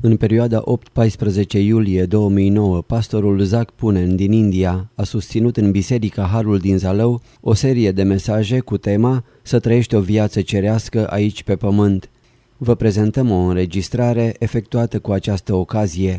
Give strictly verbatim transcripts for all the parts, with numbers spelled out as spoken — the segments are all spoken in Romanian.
În perioada opt paisprezece iulie două mii nouă, pastorul Zac Punen din India a susținut în Biserica Harul din Zalău o serie de mesaje cu tema Să trăiești o viață cerească aici pe pământ. Vă prezentăm o înregistrare efectuată cu această ocazie.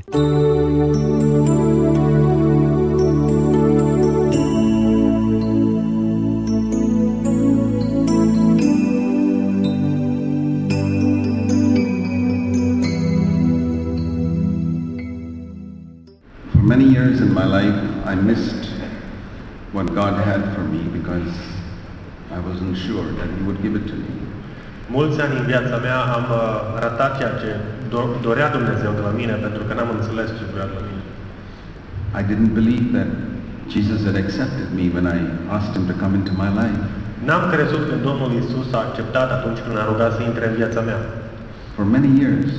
Many years in my life I missed what God had for me because I wasn't sure that He would give it to me. Mulți ani în viața mea am uh, ratat ceea ce do- dorea Dumnezeu de la mine pentru că n-am înțeles ce vrea de la mine. I didn't believe that Jesus had accepted me when I asked Him to come into my life. N-am crezut că Domnul Iisus a acceptat atunci când a rugat să intre în viața mea. For many years.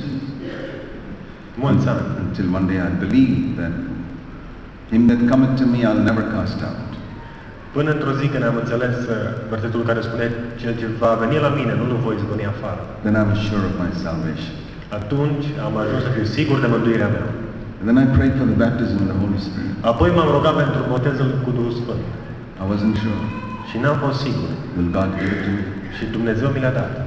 Mulți ani. Until one day I believed that Him that cometh to me I'll never cast out. Până într-o zi când am înțeles uh, versetul care spune cel ce va veni la mine, nu-l voi izgoni afară. Then I was sure of my salvation. Atunci am ajuns să fiu sigur de mântuirea mea. And then I prayed for the baptism of the Holy Spirit. Apoi m-am rugat pentru botezul cu Duhul Sfânt. I wasn't sure. Și n-am fost sigur. Will God give it to me? Și Dumnezeu mi l-a dat.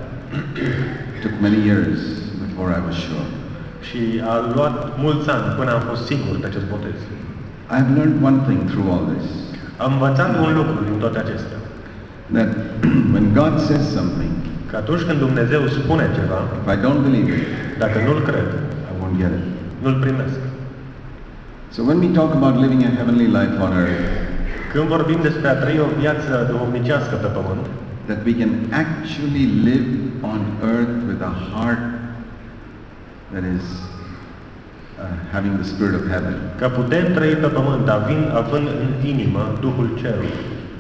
It took many years before I was sure. Și a luat mulți ani până am fost sigur de acest botez. I have learned one thing through all this. Am învățat un lucru din toate acestea. That when God says something, Că atunci când Dumnezeu spune ceva, if I don't believe it, dacă nu-l cred, I won't get it. nu-l primesc. So when we talk about living a heavenly life on earth, Când vorbim despre a trăi o viață duhovnicească pe pământ, that we can actually live on earth with a heart that is uh, having the spirit of heaven. că putem trăi pe pământ având, având în inimă Duhul Cerului.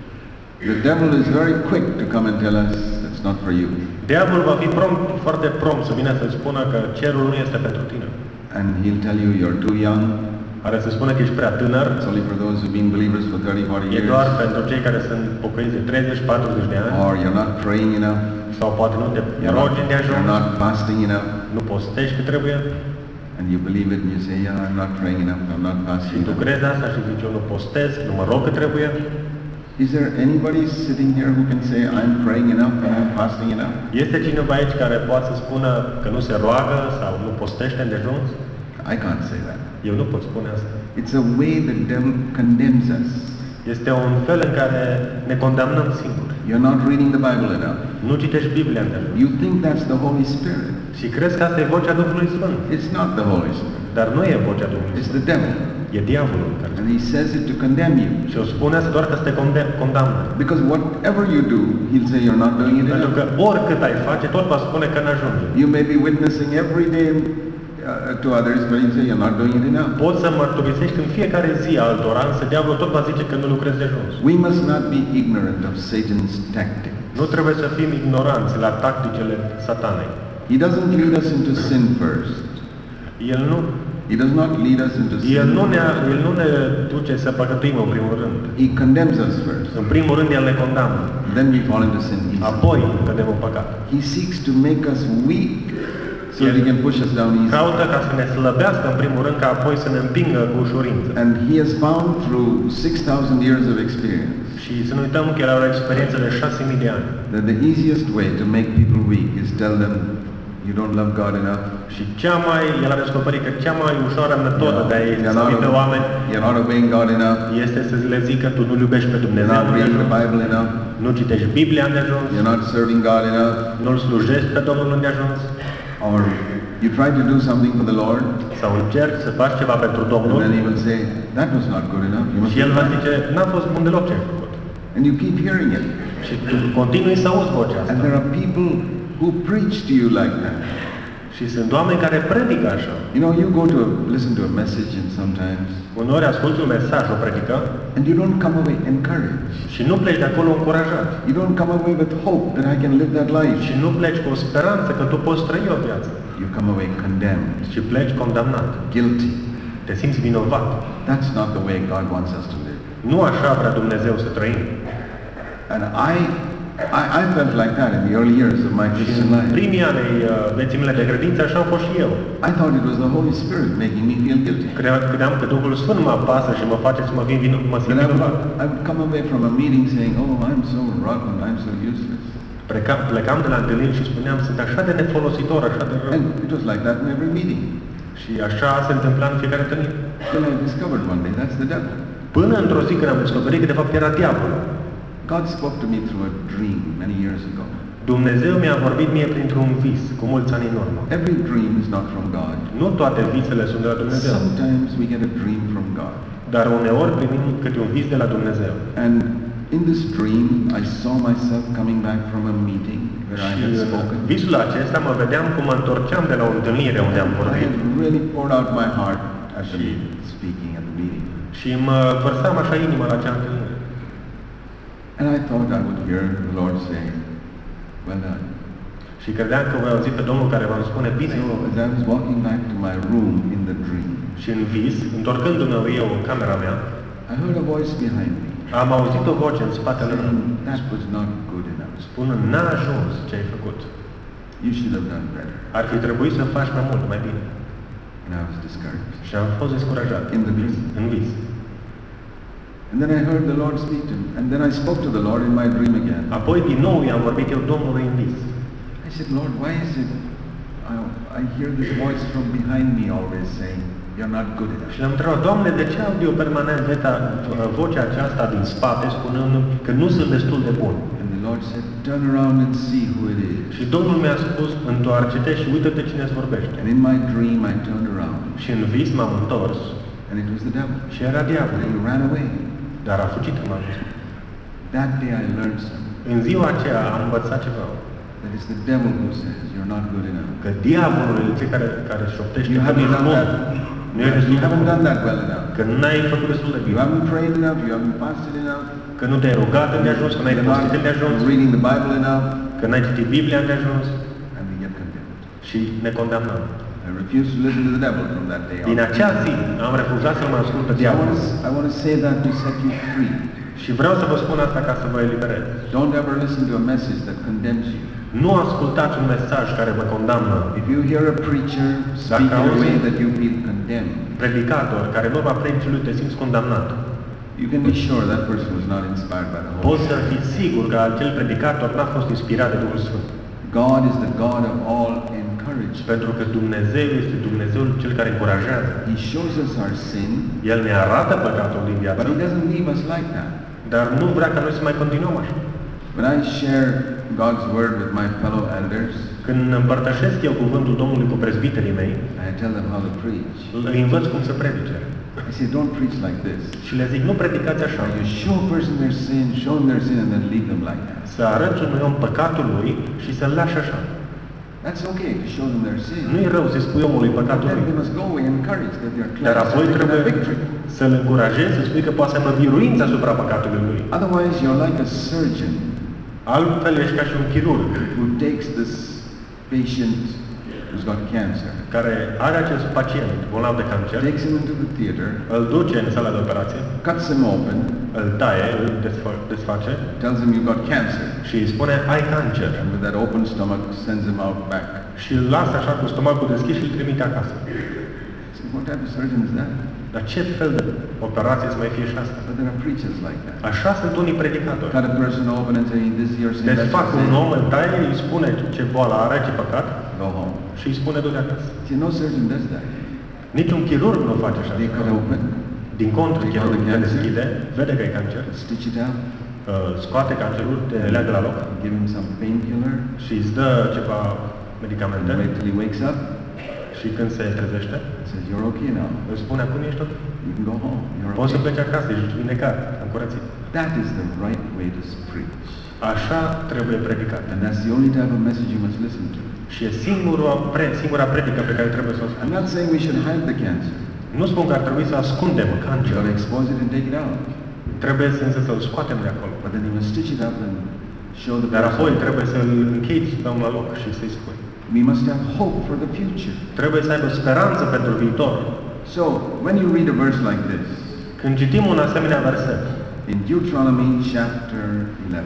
The devil is very quick to come and tell us it's not for you. Diavolul va fi prompt, foarte prompt să vină să spună că cerul nu este pentru tine. And he'll tell you you're too young. Are să spună că ești prea tânăr. It's only for those who've been believers for thirty, forty E years. doar pentru cei care sunt pocăiți de treizeci patruzeci de ani. Or you're not praying enough. Sau poate nu te You're rogi de not, ajuns. you're not fasting enough. Nu postești cât trebuie. And you believe it and you say, yeah, I'm not praying enough, I'm not Și fasting tu enough. crezi asta și zici, eu nu postez, nu mă rog cât trebuie. Is there anybody sitting here who can say, I'm praying enough and I'm fasting enough? Este cineva aici care poate să spună că nu se roagă sau nu postește îndeajuns? I can't say that. Eu nu pot spune asta. It's a way the devil condemns us. Este un fel în care ne condamnăm singuri. You're not reading the Bible enough. Nu citești Biblia îndeajuns. You think that's the Holy Spirit. Și crezi că asta e vocea Duhului Sfânt. It's not the Holy Spirit. Dar nu e vocea Duhului It's Sfânt. the devil. E diavolul care And he says it to condemn you. și o spune asta doar că să te condem- condamnă. Because whatever you do, he'll say you're not doing it Pentru că enough. oricât ai face, tot va spune că n-ajunge. You may be witnessing every day uh, to others, but he'll say you're not doing it enough. Poți să mărturisești în fiecare zi altora, însă diavolul tot va zice că nu lucrezi de ajuns. We must not be ignorant of Satan's tactics. Nu trebuie să fim ignoranți la tacticile satanei. He doesn't lead us into sin first. El nu, He does not lead us into sin. el nu, ne, el nu ne duce să păcătuim în primul rând. He condemns us first. În primul rând, El ne condamnă. Then we fall into sin easily. Apoi cădem în păcat. He seeks to make us weak so that he can push us down easily. Caută ca să ne slăbească în primul rând, ca apoi să ne împingă cu ușurință. And he has found through six thousand years of experience Și să nu uităm că El are o experiență de șase mii de ani. that the easiest way to make people weak is tell them you don't love God enough. Și cea mai, El a descoperit că cea mai ușoară metodă de a-i You're slăbi not, pe oameni you're not obeying God enough. este să le zică tu nu iubești pe You're Dumnezeu not reading the îndeajuns, Bible enough. nu citești Biblia îndeajuns, You're not serving God enough. nu-L slujești pe Domnul îndeajuns, Or you try to do something for the Lord, sau încerci să faci ceva pentru and Domnul then he will say, that was not good enough. You must și El va zice, n-a fost bun deloc ce ai făcut. And you keep hearing it. Și tu continui să auzi vocea And asta. there are people who preach to you like that. Și sunt oameni care predică așa. You know, you go to a, listen to a message and sometimes, Uneori asculti un mesaj, o predică, and you don't come away encouraged. și nu pleci de acolo încurajat. You don't come away with hope that I can live that life. Și nu pleci cu o speranță că tu poți trăi o viață. You come away condemned, Și pleci condamnat. guilty. Te simți vinovat. That's not the way God wants us to live. Nu așa vrea Dumnezeu să trăim. And I I, I felt like that in the early years of my Christian În life. primii ani ai uh, vieții mele de credință, așa am fost și eu. I thought it was the Holy Spirit making me feel guilty. Credeam, credeam că Duhul Sfânt mă apasă și mă face să mă vin vino, mă simt Then I would, vinovat. I would come away from a meeting saying, oh, I'm so rotten, I'm so useless. Plecam, plecam de la întâlniri și spuneam, sunt așa de nefolositor, așa de rău. And it was like that in every meeting. Și așa se întâmpla în fiecare întâlnire. Till I discovered one day, that's the devil. Până într-o zi când am descoperit că de fapt era diavolul. God spoke to me through a dream many years ago. Dumnezeu mi-a vorbit mie printr-un vis, cu mulți ani în urmă. Every dream is not from God. Nu toate visele sunt de la Dumnezeu, Sometimes we get a dream from God. dar uneori primim câte un vis de la Dumnezeu. And in this dream, I saw myself coming back from a meeting where I Și had în spoken. visul acesta mă vedeam cum mă întorceam de la o întâlnire unde am I vorbit. had really poured out my heart at the speaking at the meeting. Și mă vărsam așa inima la acea întâlnire. And I thought I would hear the Lord say, well done. Și credeam că voi auzi pe Domnul care va spune bine. So as I was walking back to my room in the dream, Și în vis, întorcându-mă eu în camera mea, I heard a voice behind me am auzit o voce în spatele meu, saying, that was not good enough. spunând, n-a ajuns ce ai făcut. You should have done better. Ar fi trebuit să faci mai mult, mai bine. And I was discouraged. Și am fost descurajat. In the dream. În vis. And then I heard the Lord speak to me. And then I spoke to the Lord in my dream again. Apoi din nou i-am vorbit eu Domnului în vis. I said, Lord, why is it I, I hear this voice from behind me always saying, you're not good enough. Și l-am întrebat, Doamne, de ce aud eu permanent veta, vocea aceasta din spate spunând că nu sunt destul de bun? And the Lord said, turn around and see who it is. Și Domnul mi-a spus, întoarce-te și uită-te cine îți vorbește. And in my dream I turned around. Și în vis m-am întors And it was the devil. și era And diavolul. he ran away. Dar a fugit în m-am zis. That day I learned something. În ziua aceea am învățat ceva. That it's the devil who says, you're not good enough. Că diavolul e cel care, care șoptește You că haven't nici done nu, that. nu e destul You de haven't bun. done that well enough. Că n-ai făcut destul de You bine. haven't prayed enough. You haven't fasted enough. Că nu te-ai rugat îndeajuns, că n-ai You're postit îndeajuns, not reading the Bible enough. că n-ai citit Biblia îndeajuns And we get condemned. și ne condamnăm. I refuse to listen to the devil from that day Din on. acea zi am refuzat să mă ascult pe So I want, diavolul. to, I want to say that to set you free. Și vreau să vă spun asta ca să vă eliberez. Don't ever listen to a message that condemns you. Nu ascultați un mesaj care vă condamnă. If you hear a preacher speak in a way that you feel condemned, Predicator care în urma predicii te simți condamnat. you can be sure that person was not inspired by the Holy Poți să Spirit. fii sigur că acel predicator n-a fost inspirat de Duhul Sfânt. God is the God of all encouragement. Pentru că Dumnezeu este Dumnezeul cel care încurajează. He shows us our sin, El ne arată păcatul din viață, but He doesn't leave us like that. dar nu vrea ca noi să mai continuăm așa. When I share God's word with my fellow elders, Când împărtășesc eu cuvântul Domnului cu prezbiterii mei, I tell them how to preach. îi învăț cum să predice. I say, don't preach like this. Și le zic, nu predicați așa. You show a person their sin, show them their sin, and then leave them like that. Să arăți unui om păcatul lui și să-l lași așa. That's okay to show them their sin. Nu e rău să spui omului But păcatul then lui. you must go away encouraged that they're Dar cleansed apoi and they can trebuie have victory. să-l încurajezi, să spui că poate să aibă biruință asupra păcatului lui. Otherwise, you're like a surgeon Altfel ești ca și un chirurg who takes this patient who's got cancer, care are acest pacient bolnav de cancer, takes him into the theater, îl duce în sala de operație, cuts him open, îl taie, îl desfă- desface tells him you've got cancer, și îi spune ai cancer. and with that open stomach sends him out back. Și îl lasă așa cu stomacul deschis și îl trimite acasă. So what type of surgeon is that? Dar ce fel de operație să mai fie și asta? But there are preachers like that. Așa sunt unii predicatori. Cut a person open and say, this is your sin, that's Desfac your un sin. om, îl taie, îi spune ce boală are, ce păcat Go home. și îi spune du-te acasă. See, no surgeon does that. Niciun chirurg nu face așa. They cut open, Din contră, They chirurgul call the te cancer. deschide, vede că e cancer, stitch it out, uh, scoate cancerul, te leagă la loc give him some painkiller, și îți dă ceva medicamente and wait till he wakes up, și când se trezește, and says, you're okay now. îți spune acum ești ok. You can go home. You're Poți să okay. pleci acasă, ești vindecat, am curățit. That is the right way to preach. Așa trebuie predicat. And that's the only type of message you must listen to. Și e singura, pre, singura predică pe care trebuie să o I'm spun. not saying we should hide the cancer. Nu spun că ar trebui să ascundem You got to cancerul. expose it and take it out. Trebuie însă să-l scoatem de acolo. But then you must stitch it up and show the Dar apoi person. trebuie să-l închizi, dăm la loc și să-i spui. We must have hope for the future. Trebuie să aibă speranță pentru viitor. So, when you read a verse like this, Când citim un asemenea verset, in Deuteronomy chapter eleven,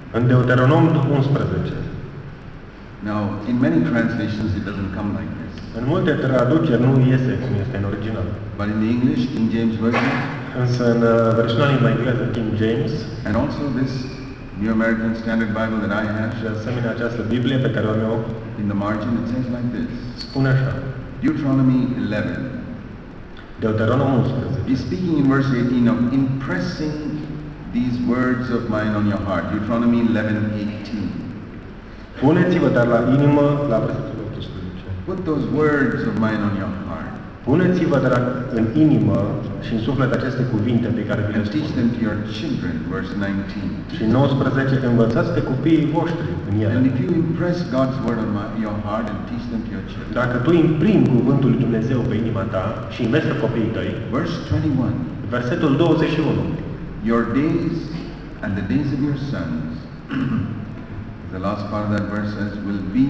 În Deuteronom unsprezece. Now, in many translations it doesn't come like this. În multe traduceri nu iese cum este în original. But in the English, King James Version, Însă în uh, versiunea limba engleză King James and also this New American Standard Bible that I have, și de asemenea această Biblie pe care o am eu in the margin it says like this. spune așa. Deuteronomy eleven. Deuteronom unsprezece. He's speaking in verse eighteen of impressing these words of mine on your heart. Deuteronomy eleven eighteen. Puneți-vă dar la inimă, la versetul optsprezece. Put those words of mine on your heart Puneți-vă dar în inimă și în suflet aceste cuvinte pe care vi le and teach spun. them to your children. Verse nineteen. Și nouăsprezece, învățați pe copiii voștri în ele. And if you impress God's word on my, your heart and teach them to your children. Dacă tu imprimi cuvântul lui Dumnezeu pe inima ta și înveți pe copiii tăi, Verse twenty-one. versetul douăzeci și unu. Your days and the days of your sons, the last part of that verse says, will be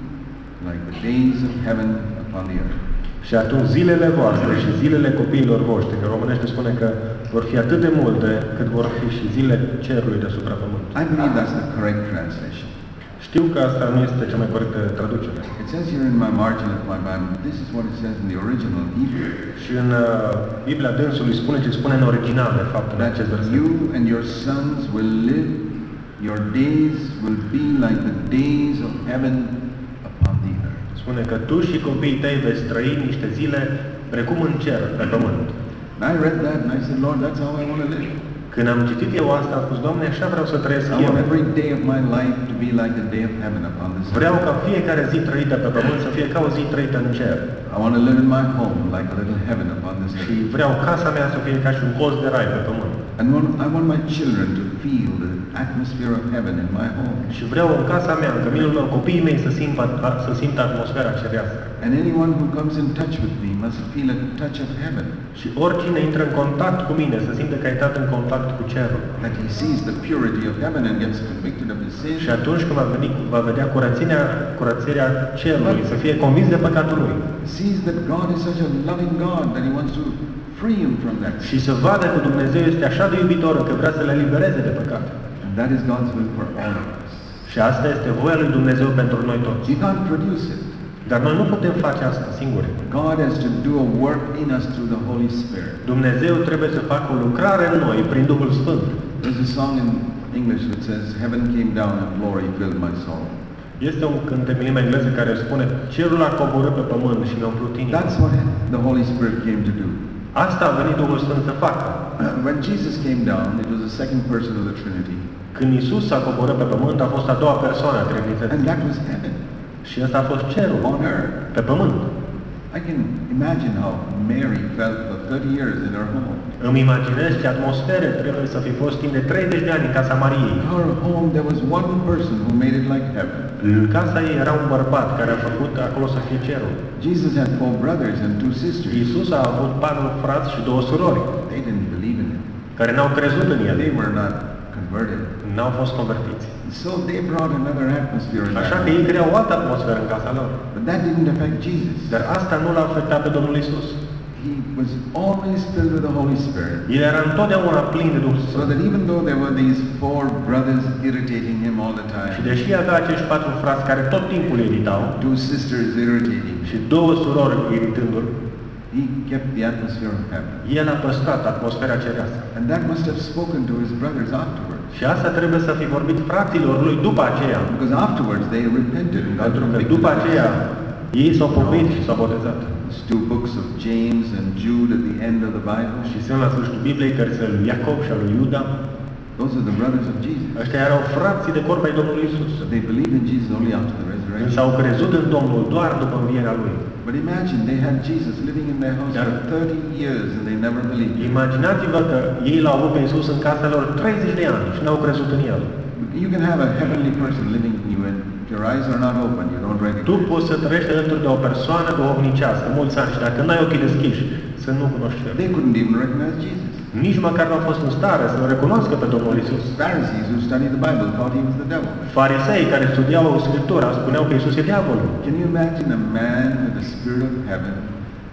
like the days of heaven upon the earth. Și atunci zilele voastre și zilele copiilor voștri, că românește spune că vor fi atât de multe cât vor fi și zilele cerului deasupra pământului. I believe that's the correct translation. Știu că asta nu este cea mai corectă traducere. It says here in my margin of my Bible, this is what it says in the original Hebrew, Și în uh, Biblia dânsului spune ce spune în original, de fapt, în that acest verset. you and your sons will live, your days will be like the days of heaven upon the earth. Spune că tu și copiii tăi veți trăi niște zile precum în cer, pe pământ. And I read that and I said, Lord, that's how I want to live. Când am citit eu asta, am spus, Doamne, așa vreau să trăiesc I eu. want every day of my life to be like the day of heaven upon this earth. Vreau ca fiecare zi trăită pe pământ să fie ca o zi trăită în cer. I want to live in my home like a little heaven upon this Și earth. vreau casa mea să fie ca și un colț de rai pe pământ. And want, I want my children to feel the atmosphere of heaven in my home. Și vreau în casa mea, în căminul meu, copiii mei să simtă, să simtă atmosfera cerească. And anyone who comes in touch with me must feel a touch of heaven. Și oricine intră în contact cu mine să simtă că a intrat în contact cu cerul. That he sees the purity of heaven and gets convicted of his sin. Și atunci când va, veni, va vedea curățenia, curățirea cerului, să fie convins de păcatul lui. Sees that God is such a loving God that he wants to free him from that. Și să vadă că Dumnezeu este așa de iubitor că vrea să le libereze de păcat. And that is God's will for all of us. Și asta este voia lui Dumnezeu pentru noi toți. You can't produce it. Dar noi nu putem face asta singuri. God has to do a work in us through the Holy Spirit. Dumnezeu trebuie să facă o lucrare în noi prin Duhul Sfânt. There's a song in English that says, Heaven came down and glory filled my soul. Este un cântec în limba engleză care spune cerul a coborât pe pământ și mi-a umplut inima. That's what the Holy Spirit came to do. Asta a venit Duhul Sfânt să facă. When Jesus came down, it was the second person of the Trinity. Când Iisus a coborât pe pământ, a fost a doua persoană a And Trinității. that was heaven, Și ăsta a fost cerul, on earth. pe pământ. I can imagine how Mary felt for thirty years in her home. Îmi imaginez ce atmosferă trebuie să fi fost timp de treizeci de ani în casa Mariei. In her home, there was one person who made it like heaven. În casa ei era un bărbat care a făcut acolo să fie cerul. Jesus had four brothers and two sisters. Iisus a avut patru frați și două surori, They didn't believe in him. care n-au crezut în el, They were not converted. n-au fost convertiți. So they brought another atmosphere in Așa that că ei home. creau o altă atmosferă în casa lor. But that didn't affect Jesus. Dar asta nu l-a afectat pe Domnul Iisus. He was always filled with the Holy Spirit. El era întotdeauna plin de Duhul So Sfânt. that even though there were these four brothers irritating him all the Și time, deși avea acești patru frați care tot timpul îl iritau, two sisters irritating și him, două surori iritându-l, he kept the atmosphere of heaven. el a păstrat atmosfera cerească. And that must have spoken to his brothers afterwards. Și asta trebuie să fi vorbit fraților lui după aceea. Because afterwards they repented and got Pentru că convicted. după aceea ei s-au pocăit și s-au botezat. There's two books of James and Jude at the end of the Bible. Și sunt la sfârșitul Bibliei cărțile lui Iacob și a lui Iuda. Those are the brothers of Jesus. Ăștia erau frații de corp ai Domnului Iisus. But they believed in Jesus only after the Însă resurrection. au crezut în Domnul doar după învierea Lui. But imagine they had Jesus living in their house Yeah. for thirty years and they never believed him. Imaginați-vă că ei l-au avut pe Iisus în casa lor treizeci de ani și n-au crezut în El. You can have a heavenly person living in you and if your eyes are not open, you don't Tu recognize. poți să trăiești alături de o persoană duhovnicească mulți ani și dacă n-ai ochii deschiși, să nu cunoști cerul. They couldn't even recognize Jesus. Nici măcar nu au fost în stare să-L recunoască pe Domnul Iisus. Pharisees who studied the Bible thought he was the devil. Farisei care studiau Scriptura spuneau că Iisus e diavolul. Can you imagine a man with the spirit of heaven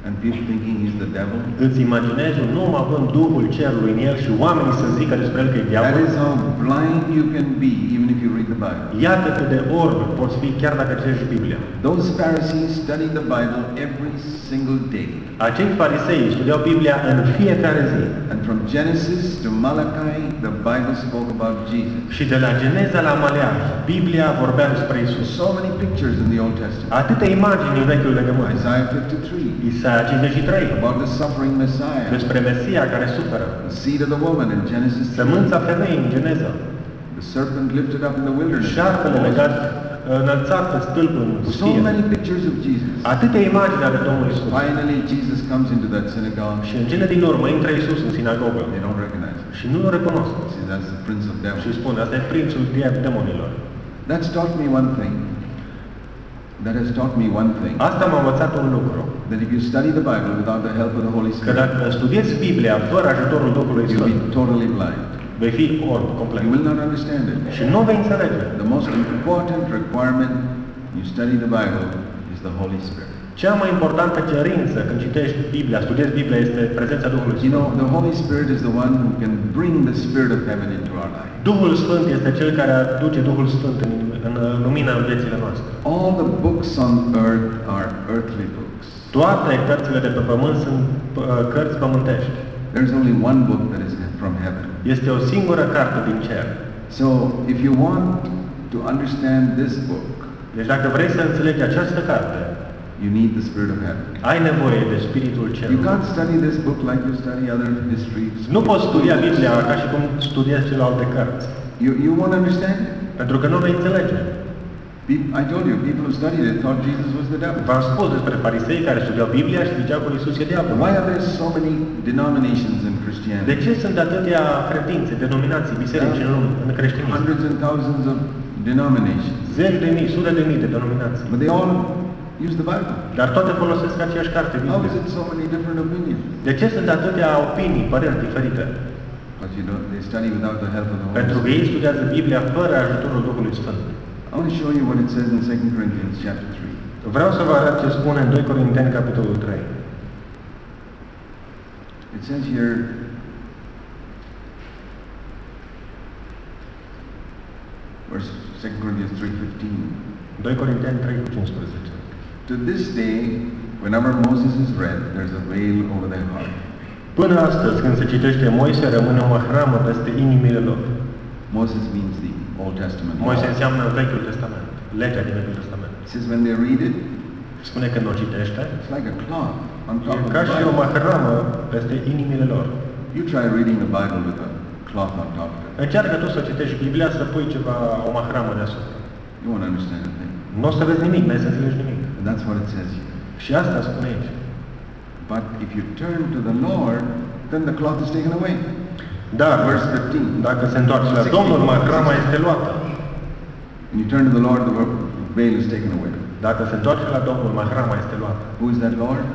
and people thinking he's the devil. Îți imaginezi un om având Duhul Cerului în el și oamenii să zică despre el că e That diavol? is how blind you can be, even if you read the Bible. Iată cât de orb poți fi chiar dacă citești Biblia. Those Pharisees studied the Bible every single day. Acei farisei studiau Biblia în fiecare zi. And from Genesis to Malachi, the Bible spoke about Jesus. Și de la Geneza la Maleah, Biblia vorbea despre Isus. So many pictures in the Old Testament. Atâtea imagini în Vechiul Legământ. Isaiah fifty-three, Isaia cincizeci și trei, about the suffering Messiah. despre Mesia care suferă. The seed of the woman in Genesis three. Sămânța femeii în Geneza. The serpent lifted up in the wilderness. Șarpele legat, înălțat pe stâlp în So pustie. many pictures of Jesus. Atâtea imagini ale Domnului Isus. Finally, Jesus comes into that synagogue. Și în cele din urmă intră Isus în sinagogă. They don't recognize him. Și nu-l recunosc. See, that's the prince of Și devils. spune, asta e prințul dia- demonilor. That's taught me one thing. That has taught me one thing. Asta m-a învățat un lucru. That if you study the Bible without the help of the Holy Că Spirit, dacă studiezi Biblia fără ajutorul Duhului you'll Sfânt, be totally blind. vei fi orb complet. You will not understand it. Și nu vei înțelege. The most important requirement you study the Bible is the Holy Spirit. Cea mai importantă cerință când citești Biblia, studiezi Biblia, este prezența Duhului You know, Sfânt. the Holy Spirit is the one who can bring the Spirit of heaven into our life. Duhul Sfânt este cel care aduce Duhul Sfânt în, în lumina viețile noastre. All the books on earth are earthly books. Toate cărțile de pe pământ sunt uh, cărți pământești. There's only one book that is from heaven. Este o singură carte din cer. So, if you want to understand this book, Deci dacă vrei să înțelegi această carte, you need the Spirit of heaven. ai nevoie de Spiritul You Cerului. can't study this book like you study other histories. Nu poți studia Biblia ca și cum studiezi celelalte cărți, You, you won't understand it. pentru că nu vei înțelege. Pe- I told you, people who studied it thought Jesus was the devil. V-am spus despre farisei care studiau Biblia și ziceau că Iisus e diavolul. Why are there so many denominations in De Christianity? ce sunt atâtea credințe, denominații, biserici în lume, în creștinism? Hundreds and thousands of denominations. Zeci de mii, sute de mii de denominații. But they all use the Bible. Dar toate folosesc aceeași carte, How is Biblia. it so many different opinions? De ce sunt atâtea opinii, păreri diferite? Because you know, they study without the help of the Holy Pentru că Spirit. ei studiază Biblia fără ajutorul Duhului Sfânt. I want to show you what it says in Second Corinthians chapter three. Vreau să vă arăt ce spune în doi Corinteni, capitolul trei. It says here, verse Second Corinthians three fifteen. doi Corinteni trei cu cincisprezece. To this day, whenever Moses is read, there's a veil over their heart. Până astăzi, când se citește Moise, rămâne o mahramă peste inimile lor. Moses means the Old Testament. Moise înseamnă Vechiul Testament, legea din Vechiul Testament. It says when they read it, Spune că nu o citește, it's like a cloth on top e of ca the și o Bible. mahramă peste inimile lor. You try reading the Bible with a cloth on top of it. Încearcă tu să citești Biblia, să pui ceva, o mahramă deasupra. You won't understand a thing. Nu o să vezi nimic, n-ai să înțelegi nimic. And that's what it says here. Și asta spune aici. But if you turn to the Lord, then the cloth is taken away. Dar, Verse fifteen. dacă se întoarce la Domnul, mahrama este luată. When you turn to the Lord, the veil is taken away. Dacă se întoarce la Domnul, mahrama este luată. Who is that Lord?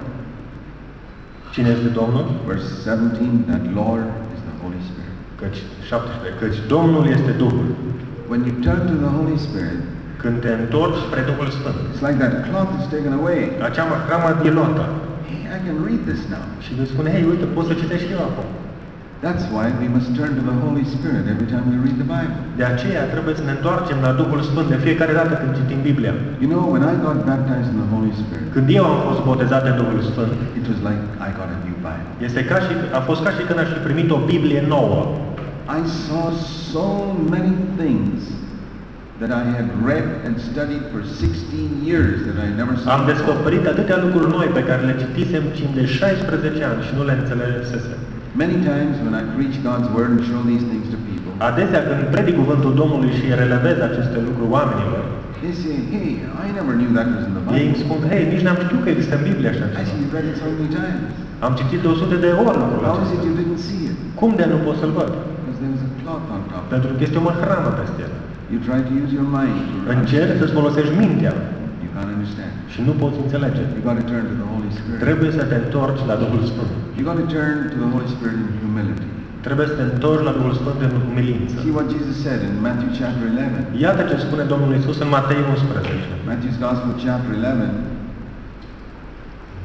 Cine este Domnul? Verse seventeen, that Lord is the Holy Spirit. Căci, șaptesprezece, căci Domnul este Duhul. When you turn to the Holy Spirit, Când te întorci spre Duhul Sfânt, it's like that cloth is taken away. acea mahramă e luată. Hey, I can read this now. Și vei spune, hei, uite, poți să citești și eu acum. That's why we must turn to the Holy Spirit every time we read the Bible. De aceea trebuie să ne întoarcem la Duhul Sfânt de fiecare dată când citim Biblia. You know, when I got baptized in the Holy Spirit, Când eu am fost botezat de Duhul Sfânt, it was like I got a new Bible. este ca și, a fost ca și când aș fi primit o Biblie nouă. I saw so many things that I had read and studied for sixteen years that I never saw Am before. descoperit atâtea lucruri noi pe care le citisem timp de șaisprezece ani și nu le înțelesesem. Many times when I preach God's word and show these things to people, Adesea când predic cuvântul Domnului și relevez aceste lucruri oamenilor, they say, hey, I never knew that was in the ei îmi Bible. spun, hei, nici n-am știut că există în Biblie așa I ceva. see you read it so many times. Am citit de o sută de ori lucrul How is it acesta. you didn't see it? Cum de nu pot să-l văd? Because there was a cloth on top. Pentru că este o mahramă peste el. You try to use your mind. to Încerci să-ți folosești mintea You can't understand. și nu poți înțelege. You got to turn to the Holy Spirit. Trebuie să te întorci la Duhul Sfânt. You got to turn to the Holy Spirit in humility. Trebuie să te întorci la Duhul Sfânt în umilință. See what Jesus said in Matthew chapter eleven. Iată ce spune Domnul Iisus în Matei unsprezece. Matthew's Gospel chapter eleven.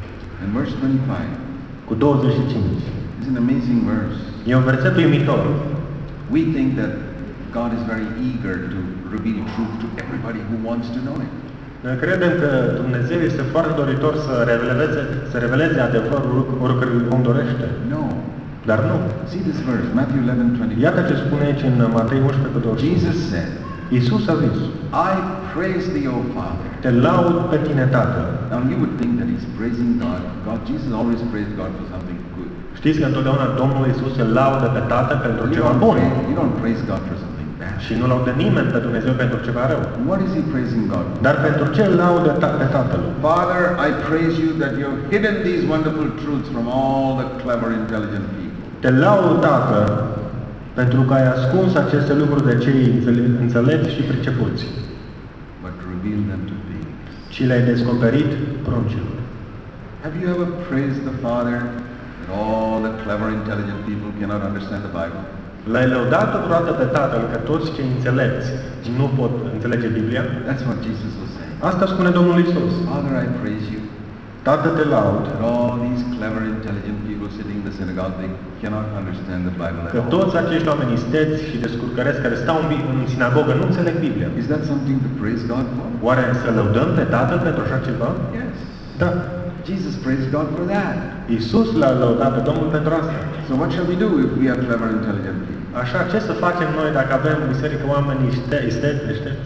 In verse twenty-five, cu douăzeci și cinci. it's an amazing verse. E un verset uimitor. We think that God is very eager to reveal truth to everybody who wants to know it. Noi credem că Dumnezeu este foarte doritor să reveleze, să reveleze adevărul oricărui om dorește. No. Dar nu. See this verse, Matthew eleven twenty-five. Iată ce spune aici în Matei unsprezece cu douăzeci și cinci. Jesus said, Iisus a zis, I praise thee, O Father. te laud pe tine, Tatăl. Now you would think that he's praising God. God, Jesus always praised God for something good. Știți că întotdeauna Domnul Iisus îl laudă pe Tatăl pentru You ceva don't, bun. praise, you don't praise God for something bad. Și nu laudă nimeni pe Dumnezeu pentru ceva rău. What is he praising God for? Dar pentru ce îl laudă ta- pe Tatăl? Father, I praise you that you have hidden these wonderful truths from all the clever, intelligent people. Te laud, Tată, pentru că ai ascuns aceste lucruri de cei înțele- înțelepți și pricepuți, But reveal them to babes. și le-ai descoperit pruncilor. Have you ever praised the Father that all the clever, intelligent people cannot understand the Bible? L-ai lăudat vreodată pe Tatăl că toți cei înțelepți nu pot înțelege Biblia? That's what Jesus was saying. Asta spune Domnul Iisus. Father, I praise you Tată, te laud that all these clever, intelligent people sitting in the synagogue, they cannot understand the Bible at că all. toți acești oameni isteți și descurcăreți care stau în, Bi- în sinagogă nu înțeleg Biblia. Is that something to praise God for? Oare să lăudăm pe Tatăl pentru așa ceva? Yes. Da. Jesus praised God for that. Iisus l-a lăudat pe Domnul pentru asta. So what shall we do if we are clever, intelligent people? Așa, ce să facem noi dacă avem în biserică oameni iște- isteți, deștepți?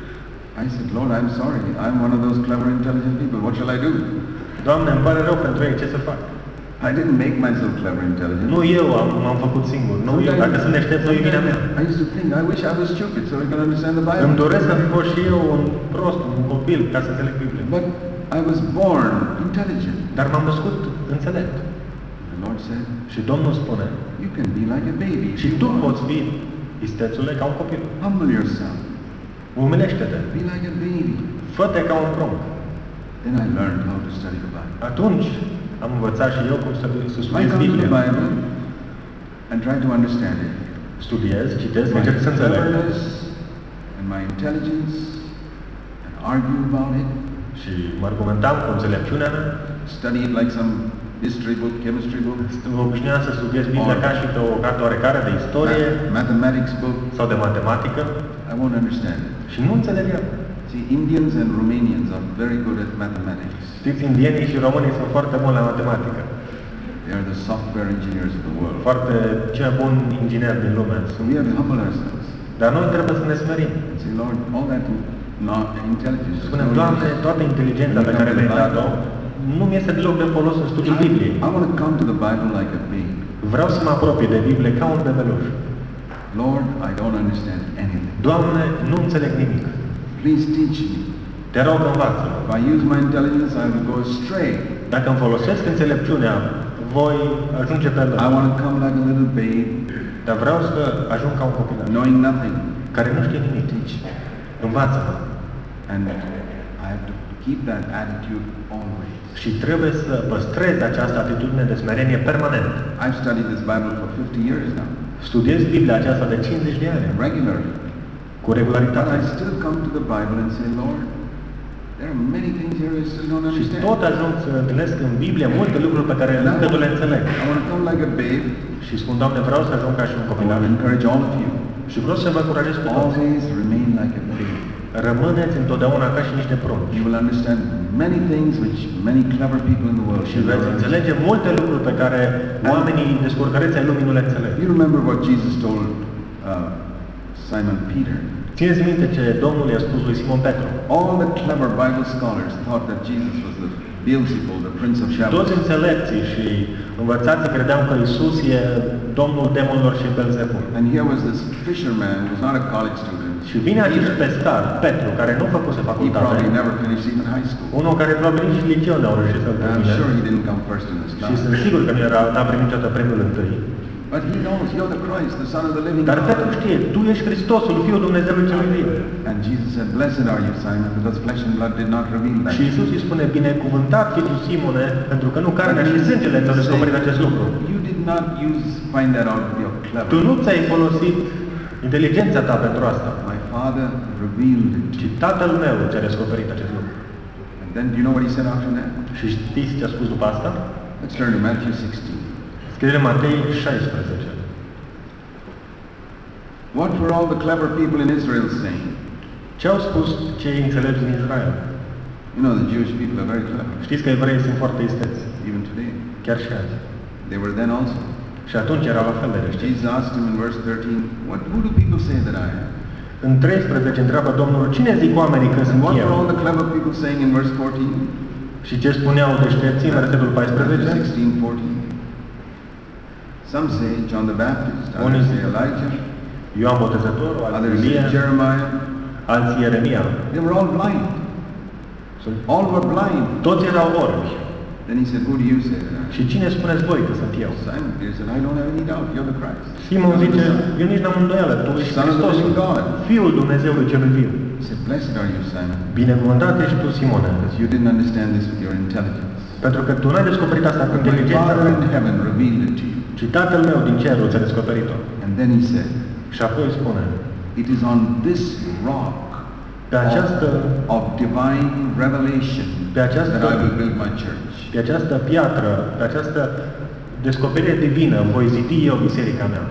I said, Lord, I'm sorry. I'm one of those clever, intelligent people. What shall I do? Doamne, îmi pare rău pentru ei, ce să fac? I didn't make myself clever, intelligent. Nu eu am, m-am făcut singur. Nu eu, dacă sunt deștept, nu e vina mea. I used to think, I wish I was stupid so I could understand the Îmi Bible. doresc să fi fost și eu un prost, un copil, ca să înțeleg Biblia. But I was born intelligent. Dar m-am născut înțelept. The Lord said, Și Domnul spune, you can be like a baby. și tu poți fi, istețule, ca un copil. Humble yourself. Umilește-te. Be like a baby. Fă-te ca un prunc. Then I learned how to study the Bible. Atunci am învățat și eu cum să, să I studiez come to the Biblia. Bible and try to understand it. Studiez, citesc, My încerc să înțeleg. cleverness and my intelligence and argue about it. Și mă argumentam cu înțelepciunea mea. Study it like some history book, chemistry book, Obișnuiam să studiez Biblia ca și pe o carte oarecare de istorie math- mathematics book. sau de matematică I won't understand it. și nu înțelegeam. See, Indians and Romanians are very good at mathematics. Știți, indienii și românii sunt foarte buni la matematică. They are the software engineers of the world. Foarte cei mai buni ingineri din lume. So we have to humble ourselves Dar noi trebuie să ne smerim. and say, Lord, all that not intelligence. is Spunem, no Doamne, use. toată inteligența pe care mi-ai dat-o nu mi-este deloc de folos în studiul Bibliei. I, I want to come to the Bible like a babe. Vreau să mă apropii de Biblie ca un bebeluș. Lord, I don't understand anything. Doamne, nu înțeleg nimic. Please teach me. Te rog, învață-mă. If I use my intelligence, I will go astray. Dacă îmi folosesc înțelepciunea, voi ajunge pe loc. I want to come like a little babe, Dar vreau să ajung ca un copilaș knowing nothing. care nu știe nimic. Învață-mă. And I have to keep that attitude always. Și trebuie să păstrez această atitudine de smerenie permanent. I've studied this Bible for fifty years now, Studiez Biblia aceasta de cincizeci de ani, regularly. cu But regularitate. I still come to the Bible and say, Lord, there are many things here I still don't Și understand. tot ajung să întâlnesc în Biblie multe lucruri pe care încă nu le înțeleg. I want to come like a babe. Și spun, Doamne, vreau să ajung ca și un I want copilaș. to encourage all of you. Și vreau să vă încurajez pe toți. Always remain like a babe. Rămâneți întotdeauna ca și niște prunci. You will understand many things which many clever people in the world Și should veți understand. înțelege multe lucruri pe care oamenii descurcăreți ai lumii nu le înțeleg. You remember what Jesus told uh, Simon Peter. Țineți minte ce Domnul i-a spus lui Simon Petru. All the clever Bible scholars thought that Jesus was the Beelzebul, the prince of Toți Shabbos. înțelepții și învățații credeau că Isus e Domnul demonilor și Belzebul. And here was this fisherman who was not a college student. Și vine acest Peter. pescar, Petru, care nu făcuse He facultate, probably never finished even high school. unul care probabil nici liceu n-au reușit să-l And I'm termine. sure he didn't come first in his Și class. sunt sigur că nu era, n-a primit niciodată premiul întâi. But he knows you're the Christ, the Son of the living Dar Petru God. știe, tu ești Hristosul, Fiul Dumnezeului celui viu. And Jesus said, blessed are you, Simon, because flesh and blood did not reveal that. Și Isus îi spune, binecuvântat fi tu, Simone, pentru că nu carnea și sângele ți-au descoperit acest lucru. You did not use find that out with your Tu clever. nu ți-ai folosit inteligența ta pentru asta. My Father revealed it. Și Tatăl meu ți-a descoperit acest lucru. And then do you know what he said after that? Și știți ce a spus după asta? Let's turn to Matthew sixteen. Scrie Matei șaisprezece. What were all the clever people in Israel saying? Ce au spus cei înțelepți din Israel? You know, the Jewish people are very clever, Știți că evreii sunt foarte isteți, even today. chiar și azi. They were then also. Și atunci erau la fel de rești. Jesus asked him in verse thirteen, what, who do people say that I am? În treisprezece întreabă Domnul, cine zic oamenii că And sunt what were all eu? the clever people saying in verse fourteen? Și ce spuneau deștepții în versetul paisprezece? sixteen, fourteen. Some say John the Baptist, Unii others zic say Elijah, Ioan Botezătorul, alții others say Ilie, Jeremiah. alții Ieremia. They were all blind. All were blind. Toți erau orbi. Then he said, who do you say that I am? Și cine spuneți voi că sunt eu? Simon Peter said, I don't have any doubt, you're the Christ. Simon You're the zice, Son. eu nici n-am îndoială, tu ești Son of the Hristosul, living God. Fiul Dumnezeului celui viu. He said, blessed are you, Simon, Binecuvântat ești tu, Simone, because you didn't understand this with your intelligence. pentru că tu n-ai descoperit asta cu But my inteligența Father ta, in heaven revealed it to you. ci Tatăl meu din cerul ți-a descoperit-o. And then he said, Și apoi spune, it is on this rock pe această, of, of divine revelation pe această, that I will build my church. pe această piatră, pe această descoperire divină, voi zidi eu biserica mea.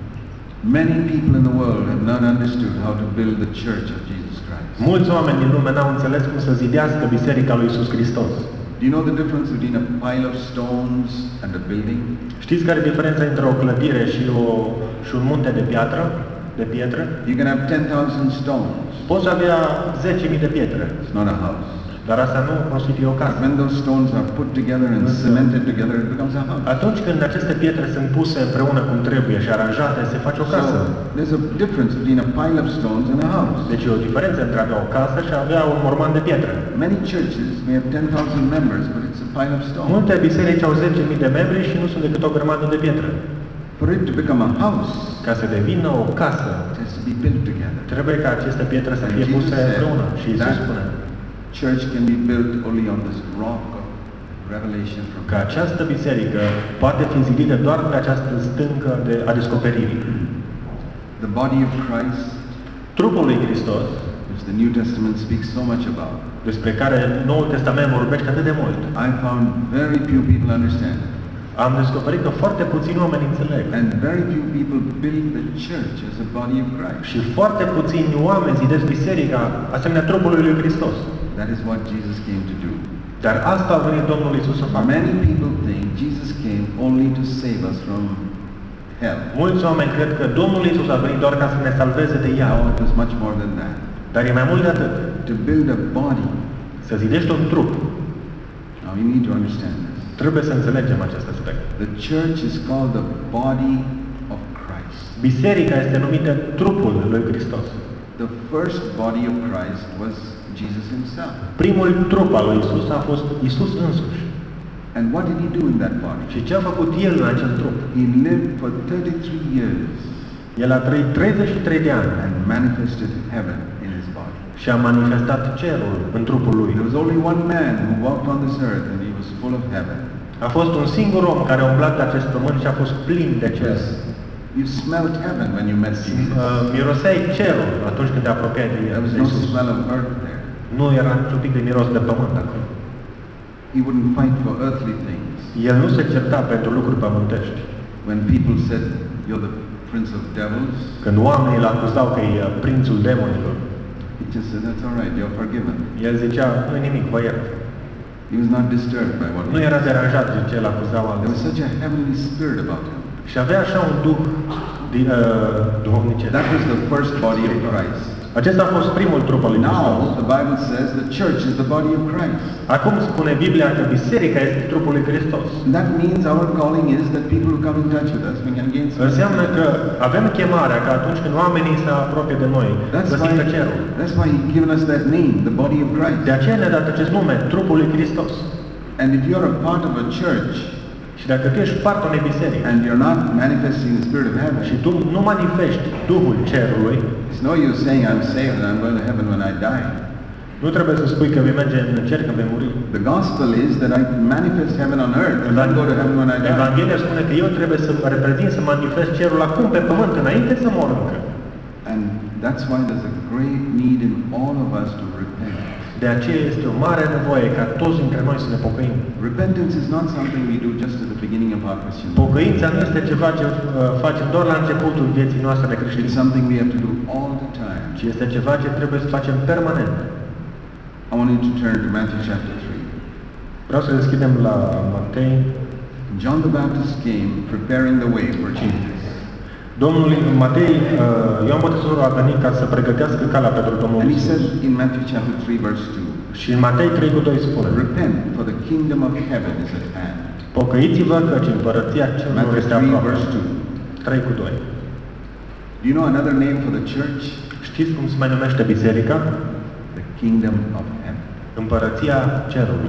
Many people in the world have not understood how to build the church of Jesus Christ. Mulți oameni din lume n-au înțeles cum să zidească biserica lui Iisus Hristos. Do you know the difference between a pile of stones and a building? Știți care e diferența între o clădire și, o, și un munte de piatră, de pietre? You can have ten thousand stones. Poți avea zece mii de pietre, It's not a house. dar asta nu constituie o casă. When those stones are put together and cemented together, it becomes a house. Atunci când aceste pietre sunt puse împreună cum trebuie și aranjate, se face o casă. So there's a difference between a pile of stones and a house. Deci e o diferență între a avea o casă și a avea un morman de pietre. Many churches may have ten thousand members, but it's a pile of stones. Multe biserici au zece mii de membri și nu sunt decât o grămadă de pietre. For it to become a house, Ca să devină o casă, it has to be built together. trebuie ca aceste pietre să And fie Jesus puse said împreună. Și Iisus that spune church can be built only on this rock of revelation from că God. această biserică poate fi zidită doar pe această stâncă de, a descoperirii. The body of Christ, Trupul lui Hristos, which the New Testament speaks so much about, despre care Noul Testament vorbește atât de mult, I found very few people understand it. am descoperit că foarte puțini oameni înțeleg. And very few people build the church as a body of Christ. Și foarte puțini oameni zidesc biserica asemenea trupului lui Hristos. That is what Jesus came to do. Dar asta a venit Domnul Iisus să facă. Many people think Jesus came only to save us from hell. Mulți oameni cred că Domnul Iisus a venit doar ca să ne salveze de ea. No, it was much more than that. Dar e mai mult de atât. To build a body. Să zidești un trup. Now you need to understand this. Trebuie să înțelegem acest aspect. The church is called the body of Christ. Biserica este numită trupul lui Hristos. The first body of Christ was Jesus himself. Primul trup al lui Isus a fost Isus însuși. And what did he do in that body? Și ce a făcut El în acel trup? He lived for thirty-three years El a trăit treizeci și trei de ani and manifested heaven in his body. și a manifestat cerul în trupul lui. There was only one man who walked on this earth and he was full of heaven. A fost un singur om care a umblat pe acest pământ și a fost plin de cer. You smelled heaven when you met Jesus. Uh, miroseai cerul atunci când te apropiai de There was de no Isus. smell of earth there. Nu era niciun pic de miros de pământ acolo. He wouldn't fight for earthly things. El nu se certa pentru lucruri pământești. When people said, you're the prince of devils, Când oamenii îl acuzau că e prințul demonilor, he just said, that's all right, you're forgiven. el zicea, nu-i nimic, vă iert. He was not disturbed by what Nu he era said. deranjat de ce îl acuzau There alții. was such a heavenly spirit about him. Și avea așa un duh di, uh, duhovnicesc. That was the first body of Christ. Acesta a fost primul trup al lui Hristos. Now, the Bible says the church is the body of Christ. Acum spune Biblia că biserica este trupul lui Hristos. And that means our calling is that people who come in touch with us, we can gain some. Înseamnă că avem chemarea că atunci când oamenii se apropie de noi, That's să why, simtă cerul. that's why He's given us that name, the body of Christ. De aceea ne-a dat acest nume, trupul lui Hristos. And if you're a part of a church Și dacă tu ești parte unei biserici and you're not manifesting the spirit of heaven, și tu nu manifesti Duhul cerului, it's no use saying I'm saved and I'm going to heaven when I die. nu trebuie să spui că vei merge în cer când vei muri. The gospel is that I manifest heaven on earth and then go to heaven when I die. Evanghelia spune că eu trebuie să reprezint, să manifest cerul acum pe pământ, înainte să mor încă. And that's why there's a great need in all of us to repent. De aceea este o mare nevoie ca toți dintre noi să ne pocăim. Repentance is not something we do just at the beginning of our Christian life. Pocăința nu este ceva ce uh, facem doar la începutul vieții noastre de It's creștin, something we have to do all the time. ci este ceva ce trebuie să facem permanent. I want you to turn to Matthew chapter three. Vreau să deschidem la Matei. John the Baptist came preparing the way for Jesus. Domnul Matei, uh, Ioan Botezătorul a venit ca să pregătească calea pentru Domnul And he Iisus. said in Matthew chapter three verse two, Și în Matei trei cu doi spune: repent, for the kingdom of heaven is at hand. Pocăiți-vă căci împărăția cerurilor Matthew este three aproape. verse two. trei cu doi. Do you know another name for the church? Știți cum se mai numește biserica? The kingdom of heaven. Împărăția cerului.